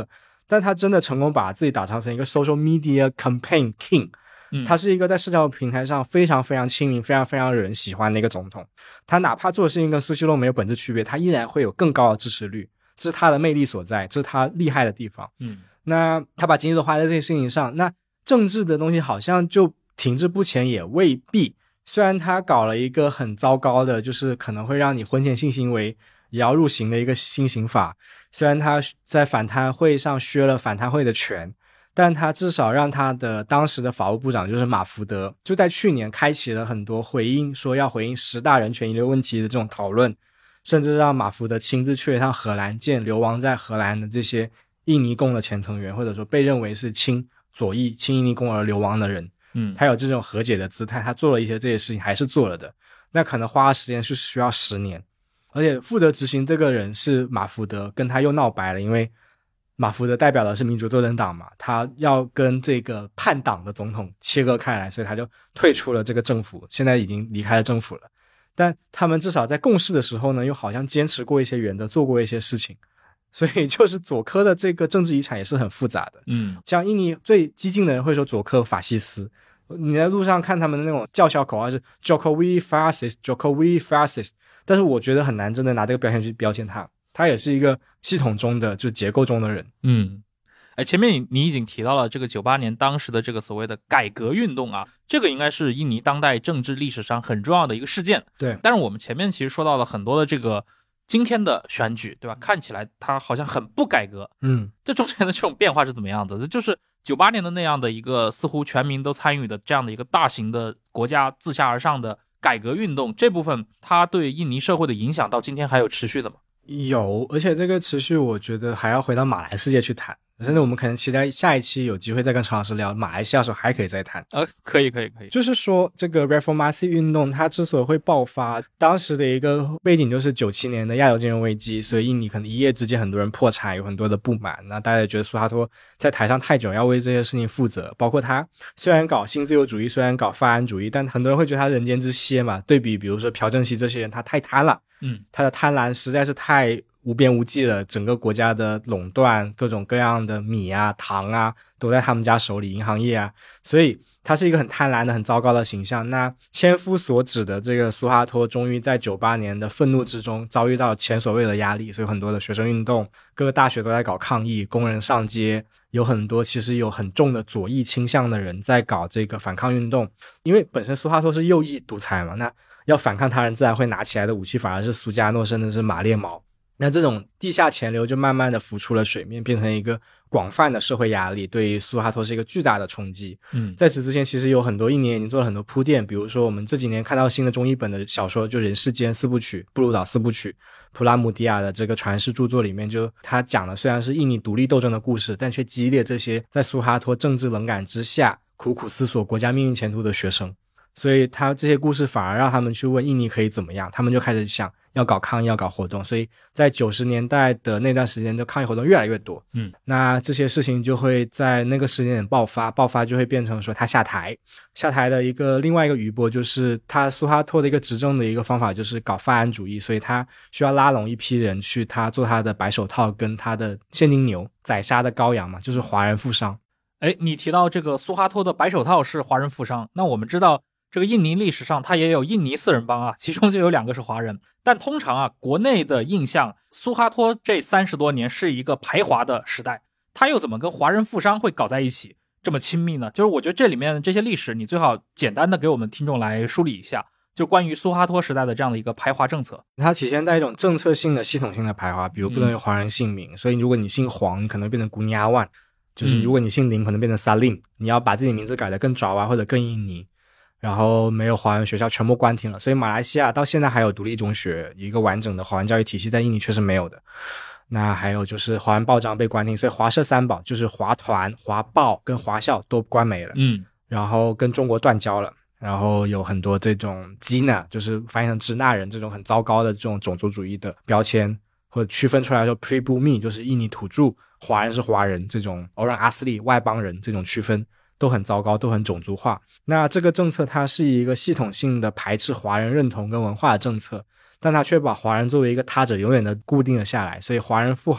但他真的成功把自己打造成一个 social media campaign king。他是一个在社交平台上非常非常亲民、非常非常有人喜欢的一个总统。他哪怕做的事情跟苏西洛没有本质区别，他依然会有更高的支持率，这是他的魅力所在，这是他厉害的地方。那他把精力都花在这些事情上，那政治的东西好像就停滞不前也未必。虽然他搞了一个很糟糕的，就是可能会让你婚前性行为也要入刑的一个新刑法，虽然他在反贪会上削了反贪会的权，但他至少让他的当时的法务部长就是马福德就在去年开启了很多回应，说要回应10大人权遗留问题的这种讨论，甚至让马福德亲自去了趟荷兰见流亡在荷兰的这些印尼共的前成员，或者说被认为是亲左翼亲印尼共而流亡的人。他有这种和解的姿态，他做了一些这些事情还是做了的，那可能花的时间是需要10年。而且负责执行这个人是马福德，跟他又闹掰了，因为马福德代表的是民主多人党嘛，他要跟这个叛党的总统切割开来，所以他就退出了这个政府，现在已经离开了政府了。但他们至少在共事的时候呢，又好像坚持过一些原则，做过一些事情，所以就是佐科的这个政治遗产也是很复杂的。像印尼最激进的人会说佐科法西斯，你在路上看他们的那种叫嚣口号是 Jokowi Fascist Jokowi Fascist， 但是我觉得很难真的拿这个标签去标签他也是一个系统中的就结构中的人。 前面你已经提到了这个98年当时的这个所谓的改革运动啊，这个应该是印尼当代政治历史上很重要的一个事件。 对， 但是我们前面其实说到了很多的这个今天的选举，对吧？看起来它好像很不改革。这中间的这种变化是怎么样子？就是98年的那样的一个似乎全民都参与的这样的一个大型的国家自下而上的改革运动，这部分它对印尼社会的影响到今天还有持续的吗？ 有，而且这个持续我觉得还要回到马来世界去谈，甚至我们可能期待下一期有机会再跟常老师聊马来西亚的时候还可以再谈。 可以。 就是说这个 Reformasi 运动它之所以会爆发，当时的一个背景就是97年的亚洲金融危机，所以印尼可能一夜之间很多人破产，有很多的不满，那大家觉得苏哈托在台上太久，要为这些事情负责。包括他虽然搞新自由主义，虽然搞发安主义，但很多人会觉得他人间之蝎嘛，对比如说朴正熙这些人，他太贪了。他的贪婪实在是太无边无际了，整个国家的垄断，各种各样的米啊糖啊都在他们家手里，银行业啊，所以他是一个很贪婪的很糟糕的形象。那千夫所指的这个苏哈托终于在98年的愤怒之中遭遇到前所未有的压力，所以很多的学生运动，各个大学都在搞抗议，工人上街，有很多其实有很重的左翼倾向的人在搞这个反抗运动。因为本身苏哈托是右翼独裁嘛，那要反抗他人自然会拿起来的武器反而是苏加诺甚至是马列毛，那这种地下钱流就慢慢的浮出了水面，变成一个广泛的社会压力，对于苏哈托是一个巨大的冲击。在此之前其实有很多印尼已经做了很多铺垫，比如说我们这几年看到新的中译本的小说，就人世间4部曲、布鲁岛4部曲，普拉姆迪亚的这个传世著作里面，就他讲的虽然是印尼独立斗争的故事，但却激励这些在苏哈托政治冷感之下苦苦思索国家命运前途的学生。所以他这些故事反而让他们去问印尼可以怎么样，他们就开始想要搞抗议，要搞活动，所以在90年代的那段时间的抗议活动越来越多。那这些事情就会在那个时间点爆发就会变成说他下台的另外一个余波，就是他苏哈托的一个执政的一个方法就是搞发安主义，所以他需要拉拢一批人去他做他的白手套跟他的现金牛宰杀的羔羊嘛，就是华人富商。 你提到这个苏哈托的白手套是华人富商，那我们知道这个印尼历史上它也有印尼4人帮啊，其中就有2个是华人。但通常啊，国内的印象苏哈托这30多年是一个排华的时代，他又怎么跟华人富商会搞在一起这么亲密呢？就是我觉得这里面这些历史你最好简单的给我们听众来梳理一下，就关于苏哈托时代的这样的一个排华政策。 它体现在一种政策性的系统性的排华，比如不能有华人姓名，所以如果你姓黄你可能变成古尼阿万，就是如果你姓林可能变成萨林，你要把自己名字改得更爪哇或者更印尼。然后没有华人学校全部关停了，所以马来西亚到现在还有独立中学，一个完整的华人教育体系，在印尼确实没有的。那还有就是华人报章被关停，所以华社3宝就是华团、华报跟华校都关没了。然后跟中国断交了，然后有很多这种基纳，就是翻译成支那人这种很糟糕的这种种族主义的标签，或者区分出来说 Pribumi 就是印尼土著，华人是华人，这种 Orang Asli 外邦人这种区分都很糟糕，都很种族化。那这个政策它是一个系统性的排斥华人认同跟文化的政策，但它却把华人作为一个他者永远的固定了下来，所以华人富豪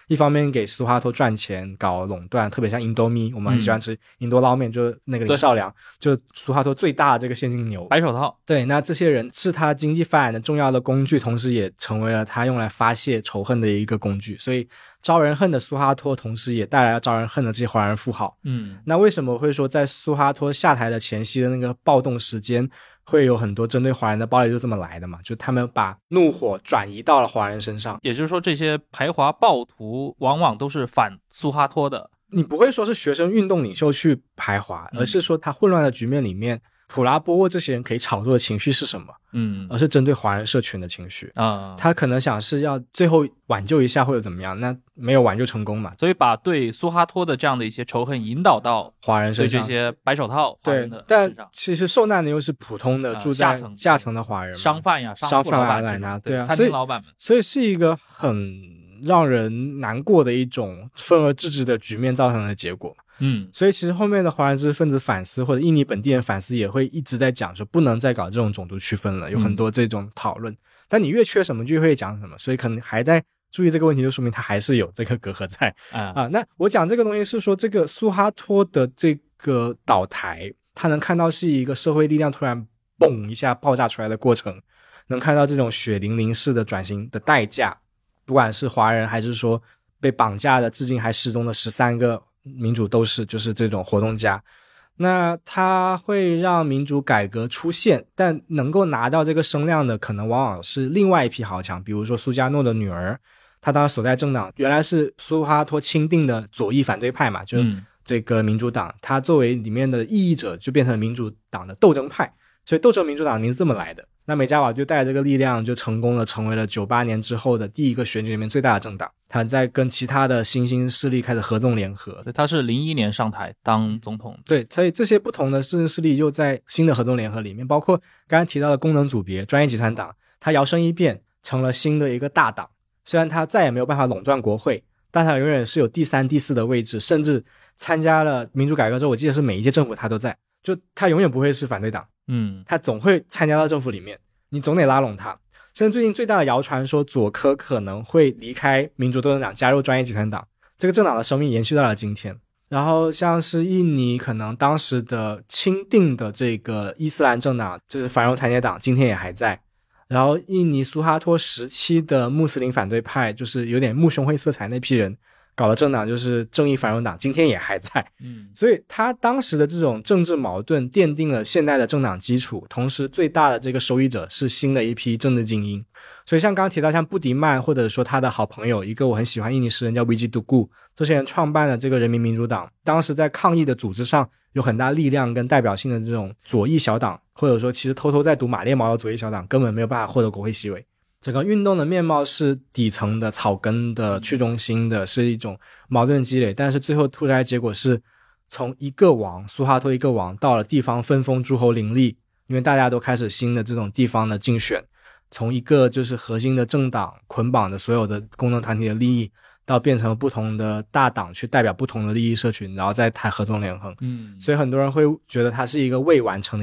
一方面给苏哈托赚钱搞垄断，特别像印多米，我们很喜欢吃印多捞面，就是那个林少良，就苏哈托最大的这个现金牛白手套。 对，那这些人是他经济发展的重要的工具，同时也成为了他用来发泄仇恨的一个工具，所以招人恨的苏哈托同时也带来了招人恨的这些华人富豪。那为什么会说在苏哈托下台的前夕的那个暴动时间会有很多针对华人的暴力，就这么来的嘛？就他们把怒火转移到了华人身上， 也就是说这些排华暴徒往往都是反苏哈托的。 你不会说是学生运动领袖去排华，而是说他混乱的局面里面普拉波沃这些人可以炒作的情绪是什么？而是针对华人社群的情绪他可能想是要最后挽救一下或者怎么样，那没有挽救成功嘛， 所以把对苏哈托的这样的一些仇恨引导到华人身上， 对这些白手套华人的身上。 对， 但其实受难的又是普通的住在下层的华人， 商贩呀、 商户老板啊，对啊， 餐厅老板们， 所以是一个很让人难过的一种分而治之的局面造成的结果。所以其实后面的华人知识分子反思或者印尼本地人反思也会一直在讲说不能再搞这种种族区分了，有很多这种讨论。但你越缺什么就越会讲什么，所以可能还在注意这个问题，就说明他还是有这个隔阂在那我讲这个东西是说这个苏哈托的这个倒台，他能看到是一个社会力量突然嘣一下爆炸出来的过程，能看到这种血淋淋式的转型的代价，不管是华人还是说被绑架的至今还失踪的13个民主斗士，就是这种活动家。那他会让民主改革出现，但能够拿到这个声量的可能往往是另外一批豪强，比如说苏加诺的女儿，他当时所在政党原来是苏哈托钦定的左翼反对派嘛，就是这个民主党，他作为里面的异议者就变成民主党的斗争派，所以斗争民主党名字这么来的。那美加瓦就带着这个力量就成功了，成为了98年之后的第一个选举里面最大的政党，他在跟其他的新兴势力开始合纵联合。 他是01年上台当总统。 对，所以这些不同的新兴势力又在新的合纵联合里面，包括刚才提到的功能组别专业集团党，它摇身一变成了新的一个大党，虽然它再也没有办法垄断国会，但它永远是有第3、第4的位置，甚至参加了民主改革之后，我记得是每一届政府它都在，就它永远不会是反对党，它总会参加到政府里面，你总得拉拢它。甚至最近最大的谣传说佐科可能会离开民主斗争党加入专业集团党，这个政党的生命延续到了今天。然后像是印尼可能当时的钦定的这个伊斯兰政党就是繁荣团结党，今天也还在。然后印尼苏哈托时期的穆斯林反对派，就是有点穆兄会色彩那批人搞的政党就是正义繁荣党，今天也还在。所以他当时的这种政治矛盾奠定了现代的政党基础，同时最大的这个受益者是新的一批政治精英。所以像刚刚提到像布迪曼，或者说他的好朋友一个我很喜欢印尼诗人叫维基杜固，这些人创办了这个人民民主党，当时在抗议的组织上有很大力量跟代表性的这种左翼小党，或者说其实偷偷在读马列毛的左翼小党根本没有办法获得国会席位。整个运动的面貌是底层的、草根的、去中心的，是一种矛盾积累，但是最后出来的结果是从一个王苏哈托一个王到了地方分封诸侯林立，因为大家都开始新的这种地方的竞选，从一个就是核心的政党捆绑的所有的功能团体的利益，到变成不同的大党去代表不同的利益社群，然后再谈合纵连横。所以很多人会觉得它是一个未完成的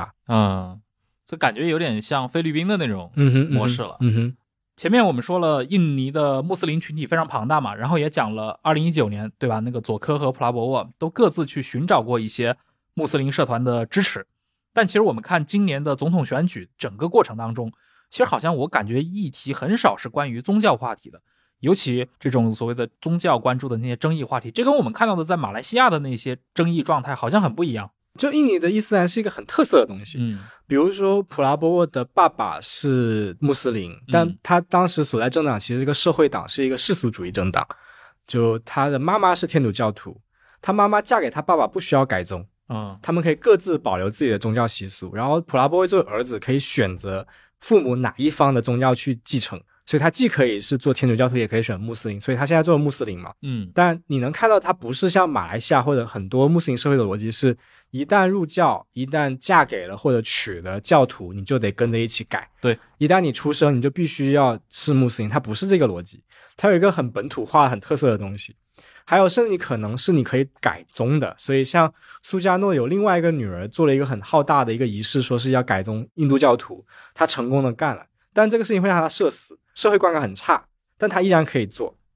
1998。 这感觉有点像菲律宾的那种模式了。前面我们说了印尼的穆斯林群体非常庞大嘛，然后也讲了2019年对吧，那个佐科和普拉博沃都各自去寻找过一些穆斯林社团的支持。但其实我们看今年的总统选举整个过程当中，其实好像我感觉议题很少是关于宗教话题的，尤其这种所谓的宗教关注的那些争议话题，这跟我们看到的在马来西亚的那些争议状态好像很不一样。 就印尼的伊斯兰是一个很特色的东西，比如说普拉波沃的爸爸是穆斯林，但他当时所在政党其实是一个社会党，是一个世俗主义政党，就他的妈妈是天主教徒，他妈妈嫁给他爸爸不需要改宗，他们可以各自保留自己的宗教习俗，然后普拉波沃作为儿子可以选择父母哪一方的宗教去继承，所以他既可以是做天主教徒也可以选穆斯林，所以他现在做了穆斯林嘛。但你能看到他不是像马来西亚或者很多穆斯林社会的逻辑是一旦入教，一旦嫁给了或者娶了教徒，你就得跟着一起改。 对， 一旦你出生，你就必须要是穆斯林，它不是这个逻辑，它有一个很本土化、很特色的东西。还有甚至你可能是你可以改宗的，所以像苏加诺有另外一个女儿做了一个很浩大的一个仪式，说是要改宗印度教徒，他成功的干了，但这个事情会让他社死，社会观感很差，但他依然可以做。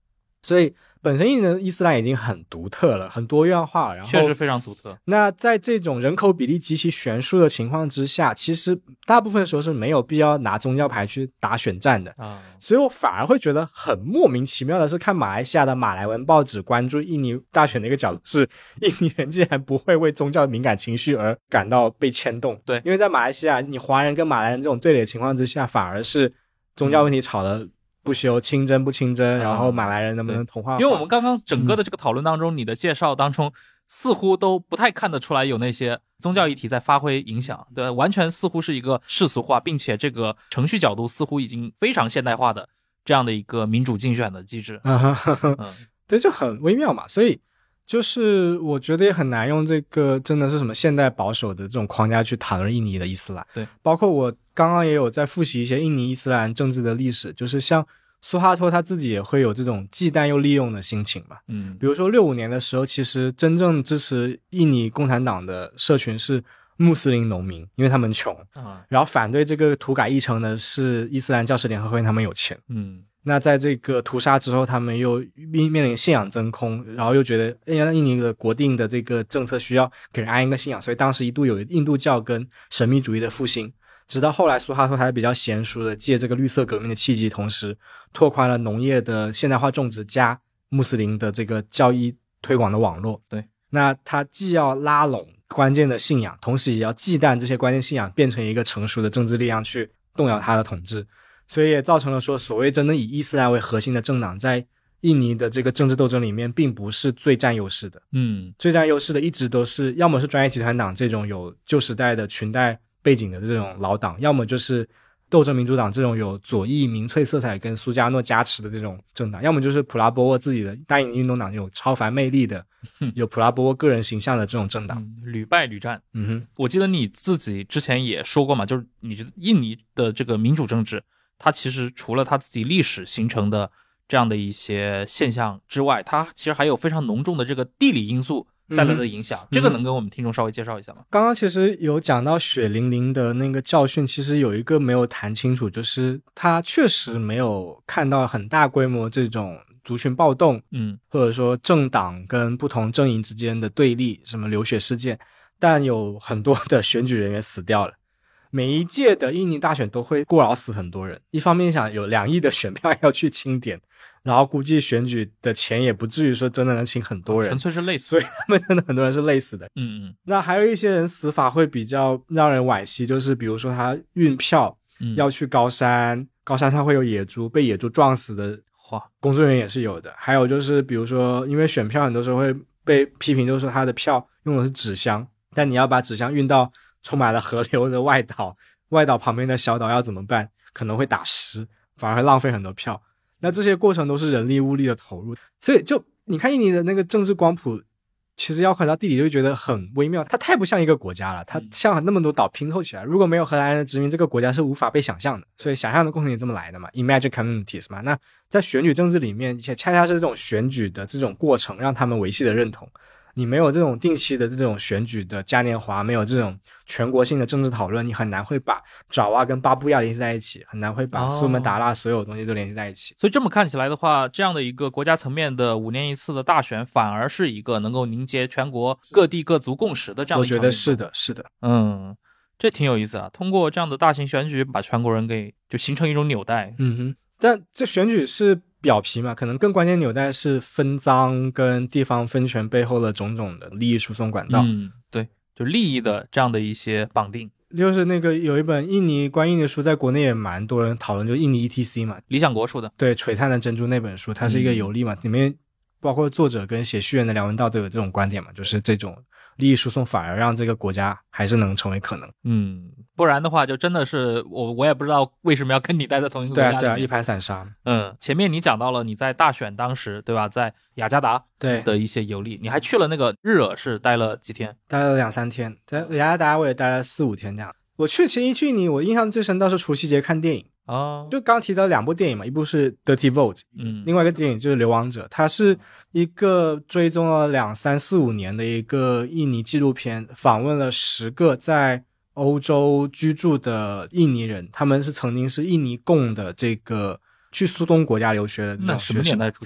所以本身印尼的伊斯兰已经很独特了，很多样化，然后确实非常独特。 那在这种人口比例极其悬殊的情况之下，其实大部分时候是没有必要拿宗教牌去打选战的啊。 所以我反而会觉得很莫名其妙的是，看马来西亚的马来文报纸关注印尼大选的一个角度是，印尼人竟然不会为宗教敏感情绪而感到被牵动。 对， 因为在马来西亚，你华人跟马来人这种对垒的情况之下，反而是宗教问题吵得不休，清真不清真，然后马来人能不能同化。 因为我们刚刚整个的这个讨论当中，你的介绍当中似乎都不太看得出来有那些宗教议题在发挥影响，对，完全似乎是一个世俗化，并且这个程序角度似乎已经非常现代化的这样的一个民主竞选的机制。 对，就很微妙嘛。所以就是我觉得也很难用这个真的是什么现代保守的这种框架去谈论印尼的伊斯兰。 对， 包括我刚刚也有在复习一些印尼伊斯兰政治的历史，就是像苏哈托他自己也会有这种忌惮又利用的心情嘛。比如说65年的时候，其实真正支持印尼共产党的社群是穆斯林农民，因为他们穷然后反对这个土改议程的是伊斯兰教士联合会，他们有钱。那在这个屠杀之后，他们又面临信仰真空，然后又觉得印尼的国定的这个政策需要给人安一个信仰，所以当时一度有印度教跟神秘主义的复兴。直到后来苏哈托还比较娴熟的借这个绿色革命的契机，同时拓宽了农业的现代化种植加穆斯林的这个教义推广的网络。 对， 那他既要拉拢关键的信仰，同时也要忌惮这些关键信仰变成一个成熟的政治力量去动摇他的统治，所以也造成了说所谓真的以伊斯兰为核心的政党在印尼的这个政治斗争里面并不是最占优势的。最占优势的一直都是要么是专业集团党这种有旧时代的裙带背景的这种老党，要么就是斗争民主党这种有左翼民粹色彩跟苏加诺加持的这种政党，要么就是普拉波沃自己的大印尼运动党有超凡魅力的有普拉波沃个人形象的这种政党。 屡败屡战。我记得你自己之前也说过嘛，就是你觉得印尼的这个民主政治它其实除了它自己历史形成的这样的一些现象之外，它其实还有非常浓重的这个地理因素带来的影响。这个能跟我们听众稍微介绍一下吗？ 刚刚其实有讲到血淋淋的那个教训，其实有一个没有谈清楚，就是他确实没有看到很大规模这种族群暴动，或者说政党跟不同阵营之间的对立，什么流血事件，但有很多的选举人员死掉了。每一届的印尼大选都会过劳死很多人，一方面想有2亿的选票要去清点，然后估计选举的钱也不至于说真的能请很多人， 纯粹是累死， 所以他们真的很多人是累死的。那还有一些人死法会比较让人惋惜，就是比如说他运票要去高山，高山上会有野猪，被野猪撞死的工作人员也是有的。还有就是比如说因为选票很多时候会被批评，就是说他的票用的是纸箱，但你要把纸箱运到充满了河流的外岛旁边的小岛要怎么办？可能会打湿，反而会浪费很多票。那这些过程都是人力物力的投入，所以就你看印尼的那个政治光谱，其实要看到地理就会觉得很微妙，它太不像一个国家了，它像那么多岛拼凑起来，如果没有荷兰人的殖民，这个国家是无法被想象的。所以想象的过程也这么来的嘛 ，Imagine Communities 嘛。那在选举政治里面，恰恰是这种选举的这种过程让他们维系的认同。你没有这种定期的这种选举的嘉年华，没有这种全国性的政治讨论，你很难会把爪哇跟巴布亚联系在一起，很难会把苏门答腊所有东西都联系在一起。 所以这么看起来的话，这样的一个国家层面的5年一次的大选，反而是一个能够凝结全国各地各族共识的这样的一场运动。 我觉得是的，是的。 这挺有意思啊，通过这样的大型选举把全国人给就形成一种纽带。 但这选举是表皮嘛，可能更关键纽带是分赃跟地方分权背后的种种的利益输送管道。 对，就利益的这样的一些绑定。 就是那个有一本关印尼的书，在国内也蛮多人讨论，就印尼 ETC 嘛， 理想国出的。 对，璀璨的珍珠那本书，它是一个游历嘛，里面包括作者跟写序言的梁文道都有这种观点嘛，就是这种利益输送反而让这个国家还是能成为可能。 不然的话就真的是我也不知道为什么要跟你待在同一个国家里面。 对啊，一盘散沙。 前面你讲到了你在大选当时对吧，在雅加达的一些游历，你还去了那个日惹是待了几天？待了2-3天，在雅加达我也待了4-5天这样。我去印尼我印象最深倒是除夕节看电影。就刚提到2部电影嘛，一部是 Dirty Vote，另外一个电影就是流亡者，它是一个追踪了2-3-4-5年的一个印尼纪录片，访问了10个在欧洲居住的印尼人，他们是曾经是印尼共的这个去苏东国家留学的那种学生。 那什么年代出去？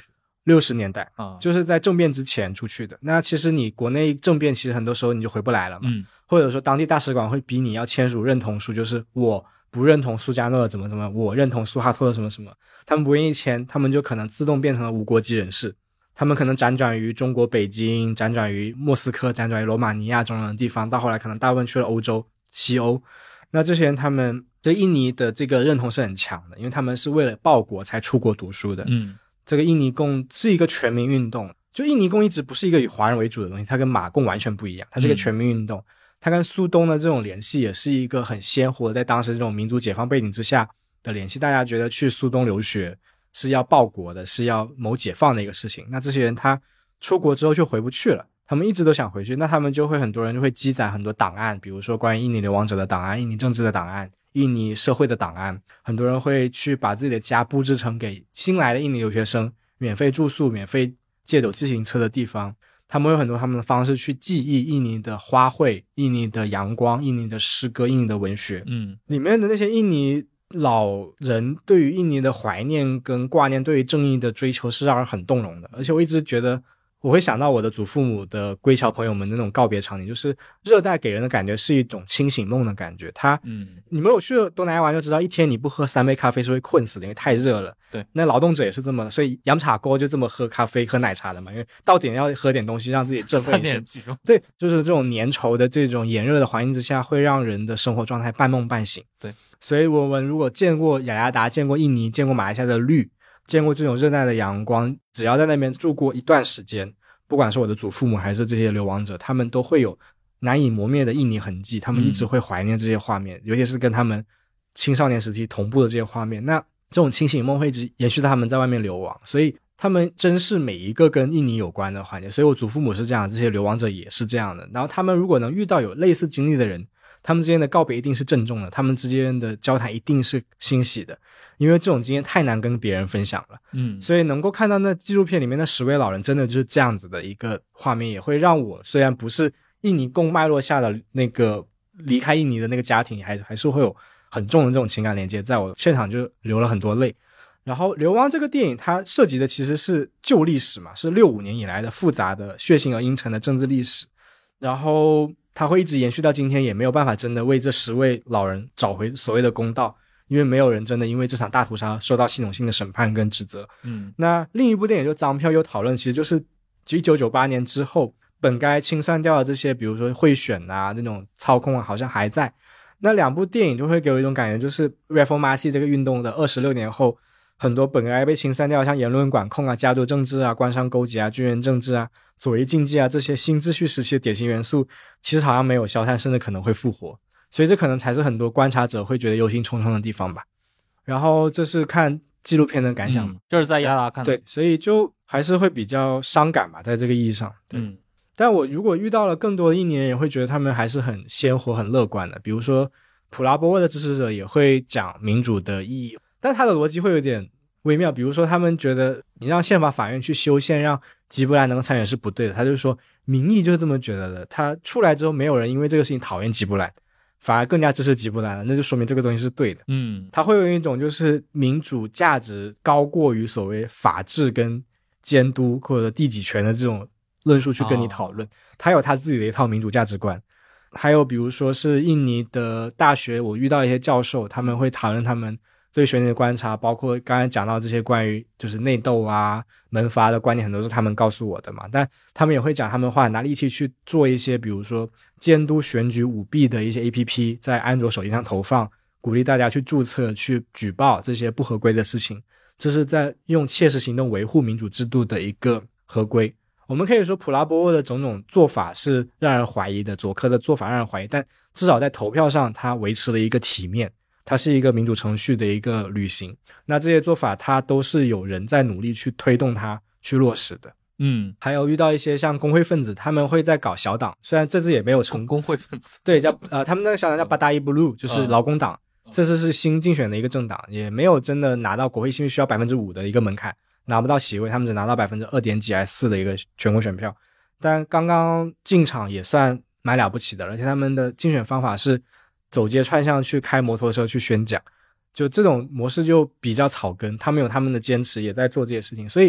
60年代啊， 就是在政变之前出去的。那其实你国内政变，其实很多时候你就回不来了嘛，或者说当地大使馆会逼你要签署认同书，就是我不认同苏加诺的怎么怎么，我认同苏哈托的什么什么，他们不愿意签，他们就可能自动变成了无国籍人士，他们可能辗转于中国北京，辗转于莫斯科，辗转于罗马尼亚这种的地方，到后来可能大部分去了欧洲西欧。那这些人他们对印尼的这个认同是很强的，因为他们是为了报国才出国读书的。这个印尼共是一个全民运动，就印尼共一直不是一个以华人为主的东西，它跟马共完全不一样，它是一个全民运动。它跟苏东的这种联系也是一个很鲜活的，在当时这种民族解放背景之下的联系，大家觉得去苏东留学是要报国的，是要谋解放的一个事情。那这些人他出国之后就回不去了，他们一直都想回去，那他们就会很多人就会积攒很多档案，比如说关于印尼流亡者的档案、印尼政治的档案、印尼社会的档案，很多人会去把自己的家布置成给新来的印尼留学生免费住宿、免费借走自行车的地方。他们有很多他们的方式去记忆印尼的花卉、印尼的阳光、印尼的诗歌、印尼的文学。里面的那些印尼老人对于印尼的怀念跟挂念，对于正义的追求是让人很动容的。而且我一直觉得我会想到我的祖父母的归侨朋友们的那种告别场景，就是热带给人的感觉是一种清醒梦的感觉。你们有去东南亚玩就知道，一天你不喝3杯咖啡是会困死的，因为太热了。 对， 那劳动者也是这么，所以洋茶锅就这么喝咖啡喝奶茶的嘛，因为到点要喝点东西让自己振奋一下。对，就是这种粘稠的这种炎热的环境之下，会让人的生活状态半梦半醒。 对， 所以我们如果见过雅加达，见过印尼，见过马来西亚的绿，见过这种热带的阳光，只要在那边住过一段时间，不管是我的祖父母还是这些流亡者，他们都会有难以磨灭的印尼痕迹，他们一直会怀念这些画面，尤其是跟他们青少年时期同步的这些画面。那这种清醒梦会一直延续到他们在外面流亡，所以他们珍视每一个跟印尼有关的环节。所以我祖父母是这样，这些流亡者也是这样的。然后他们如果能遇到有类似经历的人，他们之间的告别一定是郑重的，他们之间的交谈一定是欣喜的，因为这种经验太难跟别人分享了。所以能够看到那纪录片里面的10位老人真的就是这样子的一个画面，也会让我虽然不是印尼共脉络下的那个离开印尼的那个家庭，还是会有很重的这种情感连接，在我现场就流了很多泪。然后流亡这个电影它涉及的其实是旧历史嘛，是65年以来的复杂的血腥而阴沉的政治历史，然后它会一直延续到今天，也没有办法真的为这10位老人找回所谓的公道，因为没有人真的因为这场大屠杀受到系统性的审判跟指责。那另一部电影就张票又讨论，其实就是1998年之后本该清算掉的这些，比如说贿选啊这种操控啊，好像还在。那2部电影就会给我一种感觉，就是 Reformasi 这个运动的26年后，很多本该被清算掉，像言论管控啊、家族政治啊、官商勾结啊、军人政治啊、左翼经济啊，这些新秩序时期的典型元素其实好像没有消散，甚至可能会复活。所以这可能才是很多观察者会觉得忧心忡忡的地方吧。然后这是看纪录片的感想， 就是在雅加达看的。 对，所以就还是会比较伤感吧，在这个意义上。对，但我如果遇到了更多的印尼人，也会觉得他们还是很鲜活很乐观的。比如说普拉波沃的支持者也会讲民主的意义，但他的逻辑会有点微妙。比如说他们觉得你让宪法法院去修宪让吉布兰能够参选是不对的，他就说民意就是这么觉得的，他出来之后没有人因为这个事情讨厌吉布兰，反而更加支持吉布兰了，那就说明这个东西是对的。他会有一种就是民主价值高过于所谓法治跟监督或者第几权的这种论述去跟你讨论，他有他自己的一套民主价值观。还有比如说是印尼的大学，我遇到一些教授，他们会讨论他们对选举的观察，包括刚才讲到这些关于就是内斗啊门阀的观点，很多是他们告诉我的嘛。但他们也会讲他们花拿力气去做一些比如说监督选举舞弊的一些 APP 在安卓手机上投放，鼓励大家去注册去举报这些不合规的事情，这是在用切实行动维护民主制度的一个合规。我们可以说普拉波沃的种种做法是让人怀疑的，佐科的做法让人怀疑，但至少在投票上它维持了一个体面，它是一个民主程序的一个履行。那这些做法它都是有人在努力去推动它去落实的。还有遇到一些像工会分子，他们会在搞小党，虽然这次也没有成功。 工会分子， 对，叫他们那个小党叫巴达伊布鲁，就是劳工党，这次是新竞选的一个政党，也没有真的拿到国会信誉需要 5% 的一个门槛，拿不到席位，他们只拿到 2. 几还是4%的一个全国选票，但刚刚进场也算蛮了不起的，而且他们的竞选方法是走街串巷去开摩托车去宣讲，就这种模式就比较草根，他们有他们的坚持，也在做这些事情。所以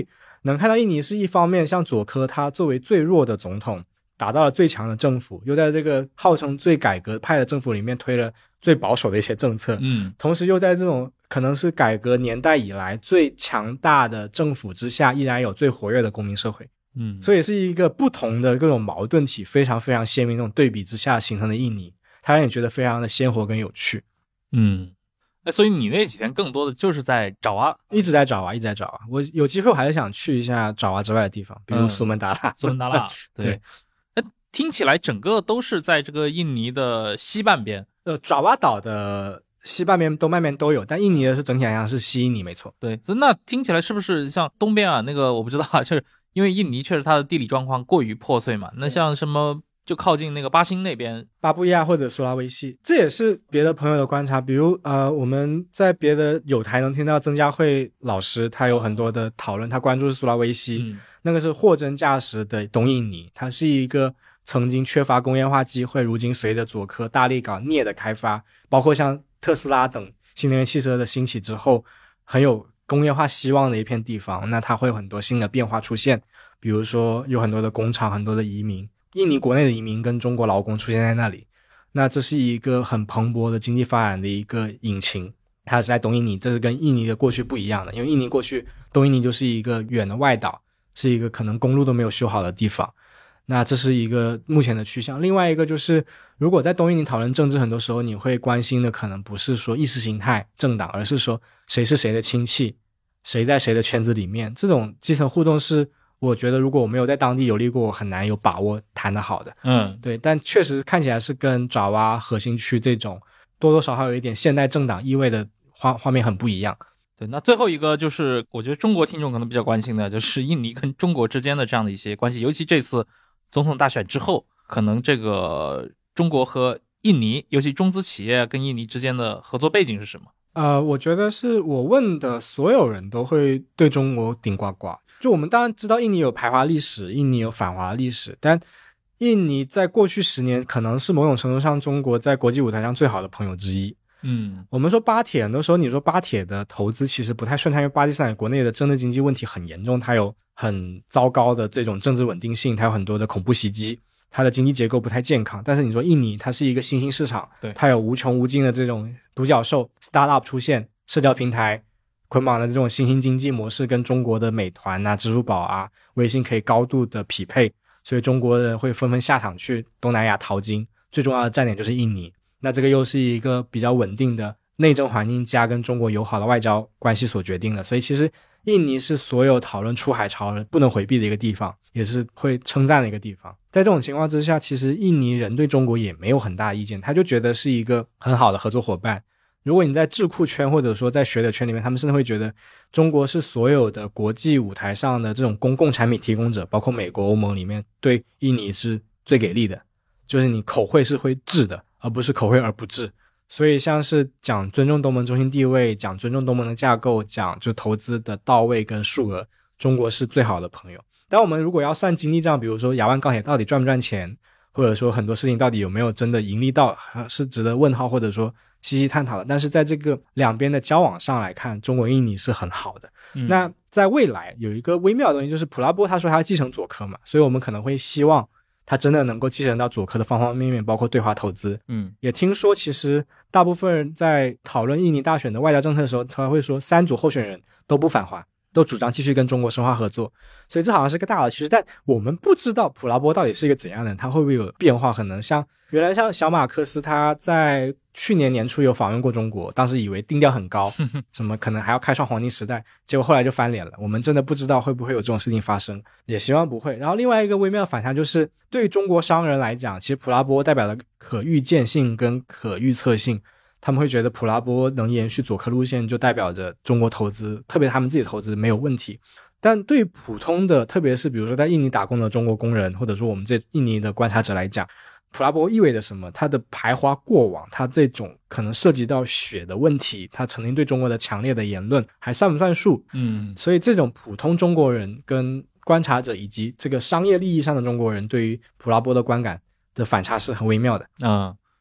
能看到印尼是一方面，像佐科他作为最弱的总统打到了最强的政府，又在这个号称最改革派的政府里面推了最保守的一些政策，同时又在这种可能是改革年代以来最强大的政府之下，依然有最活跃的公民社会。所以是一个不同的各种矛盾体非常非常鲜明那种对比之下形成的印尼，它让你觉得非常的鲜活跟有趣。 所以你那几天更多的就是在爪哇， 一直在爪哇。我有机会我还是想去一下爪哇之外的地方，比如苏门答腊。对， 听起来整个都是在这个印尼的西半边。 爪哇岛的西半边、东半边都有，但印尼的是整体来讲是西印尼，没错。 对，那听起来是不是像东边啊？那个我不知道啊，就是因为印尼确实它的地理状况过于破碎嘛。那像什么就靠近那个巴新那边， 巴布亚或者苏拉威西，这也是别的朋友的观察。比如我们在别的友台能听到曾家慧老师，他有很多的讨论，他关注是苏拉威西，那个是货真价实的东印尼，它是一个曾经缺乏工业化机会，如今随着佐科大力搞镍的开发，包括像特斯拉等新能源汽车的兴起之后，很有工业化希望的一片地方。那它会有很多新的变化出现，比如说有很多的工厂，很多的移民，印尼国内的移民跟中国劳工出现在那里，那这是一个很蓬勃的经济发展的一个引擎。它是在东印尼，这是跟印尼的过去不一样的，因为印尼过去东印尼就是一个远的外岛，是一个可能公路都没有修好的地方。那这是一个目前的趋向。另外一个就是如果在东印尼讨论政治，很多时候你会关心的可能不是说意识形态政党，而是说谁是谁的亲戚，谁在谁的圈子里面，这种基层互动是我觉得如果我没有在当地游历过，我很难有把握谈得好的。对，但确实看起来是跟爪哇核心区这种多多少少有一点现代政党意味的画面很不一样。 对，那最后一个就是我觉得中国听众可能比较关心的就是印尼跟中国之间的这样的一些关系，尤其这次总统大选之后，可能这个中国和印尼，尤其中资企业跟印尼之间的合作背景是什么？ 我觉得是我问的所有人都会对中国顶呱呱。就我们当然知道印尼有排华历史，印尼有反华历史，但印尼在过去10年可能是某种程度上中国在国际舞台上最好的朋友之一。我们说巴铁，很多时候你说巴铁的投资其实不太顺畅，因为巴基斯坦国内的政治经济问题很严重，它有很糟糕的这种政治稳定性，它有很多的恐怖袭击，它的经济结构不太健康。但是你说印尼，它是一个新兴市场， 对， 它有无穷无尽的这种独角兽 startup 出现，社交平台捆绑的这种新兴经济模式跟中国的美团啊、支付宝啊、微信可以高度的匹配，所以中国人会纷纷下场去东南亚淘金，最重要的站点就是印尼。那这个又是一个比较稳定的内政环境加跟中国友好的外交关系所决定的，所以其实印尼是所有讨论出海潮人不能回避的一个地方，也是会称赞的一个地方。在这种情况之下，其实印尼人对中国也没有很大意见，他就觉得是一个很好的合作伙伴。如果你在智库圈或者说在学者圈里面，他们甚至会觉得中国是所有的国际舞台上的这种公共产品提供者，包括美国、欧盟里面对印尼是最给力的，就是你口惠是会治的，而不是口惠而不治。所以像是讲尊重东盟中心地位，讲尊重东盟的架构，讲就投资的到位跟数额，中国是最好的朋友。但我们如果要算经济账，比如说雅万高铁到底赚不赚钱，或者说很多事情到底有没有真的盈利到，是值得问号或者说细细探讨的。但是在这个两边的交往上来看，中国印尼是很好的。那在未来有一个微妙的东西，就是普拉波他说他要继承佐科嘛，所以我们可能会希望他真的能够继承到佐科的方方面面，包括对华投资。也听说其实大部分人在讨论印尼大选的外交政策的时候，他会说3组候选人都不反华，都主张继续跟中国深化合作，所以这好像是个大的趋势。但我们不知道普拉波到底是一个怎样的人，他会不会有变化，可能像原来像小马克思，他在去年年初有访问过中国，当时以为定调很高，什么可能还要开创黄金时代，结果后来就翻脸了。我们真的不知道会不会有这种事情发生，也希望不会。然后另外一个微妙的反差就是，对于中国商人来讲，其实普拉波代表了可预见性跟可预测性，他们会觉得普拉波能延续佐科路线，就代表着中国投资，特别他们自己的投资没有问题。但对于普通的，特别是比如说在印尼打工的中国工人，或者说我们这印尼的观察者来讲，普拉波意味着什么？他的排华过往，他这种可能涉及到血的问题，他曾经对中国的强烈的言论还算不算数？所以这种普通中国人跟观察者以及这个商业利益上的中国人对于普拉波的观感的反差是很微妙的。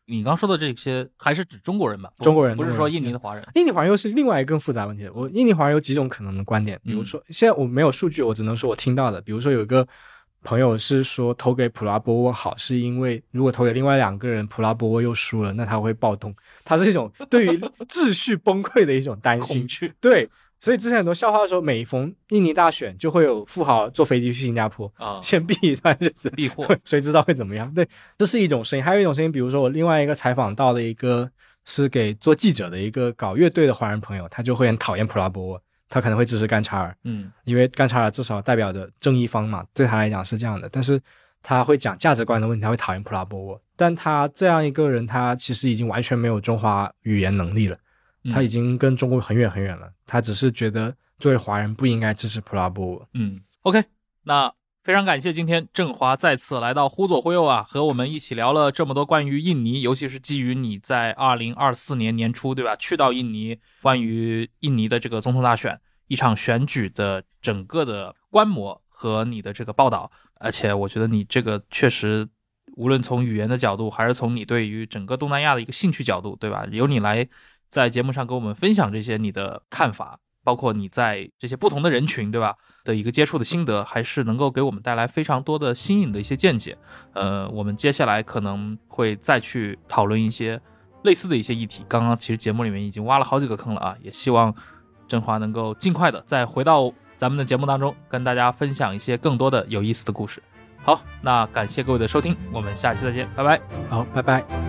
你刚说的这些还是指中国人吧？ 中国人不是说印尼的华人。 印尼华人又是另外一个更复杂问题。印尼华人有几种可能的观点，比如说现在我没有数据，我只能说我听到的。比如说有一个朋友是说投给普拉波沃好，是因为如果投给另外2个人，普拉波沃又输了，那他会暴动。他是一种对于秩序崩溃的一种担心恐惧。 对，所以之前很多笑话说，每逢印尼大选就会有富豪坐飞机去新加坡先避一段日子， 避祸， 谁知道会怎么样。对，这是一种声音。还有一种声音，比如说我另外一个采访到的一个是给做记者的一个搞乐队的华人朋友，他就会很讨厌普拉波沃，他可能会支持甘查尔，因为甘查尔至少代表的正义方嘛，对他来讲是这样的。但是他会讲价值观的问题，他会讨厌普拉波沃。但他这样一个人，他其实已经完全没有中华语言能力了，他已经跟中国很远很远了。他只是觉得作为华人不应该支持普拉波沃。 OK， 那非常感谢今天振华再次来到忽左忽右啊，和我们一起聊了这么多关于印尼，尤其是基于你在2024年年初对吧，去到印尼，关于印尼的这个总统大选一场选举的整个的观摩和你的这个报道。而且我觉得你这个确实无论从语言的角度还是从你对于整个东南亚的一个兴趣角度对吧，由你来在节目上跟我们分享这些你的看法，包括你在这些不同的人群对吧的一个接触的心得，还是能够给我们带来非常多的新颖的一些见解。我们接下来可能会再去讨论一些类似的一些议题，刚刚其实节目里面已经挖了好几个坑了啊，也希望振华能够尽快的再回到咱们的节目当中，跟大家分享一些更多的有意思的故事。好，那感谢各位的收听，我们下期再见，拜拜。 好，拜拜。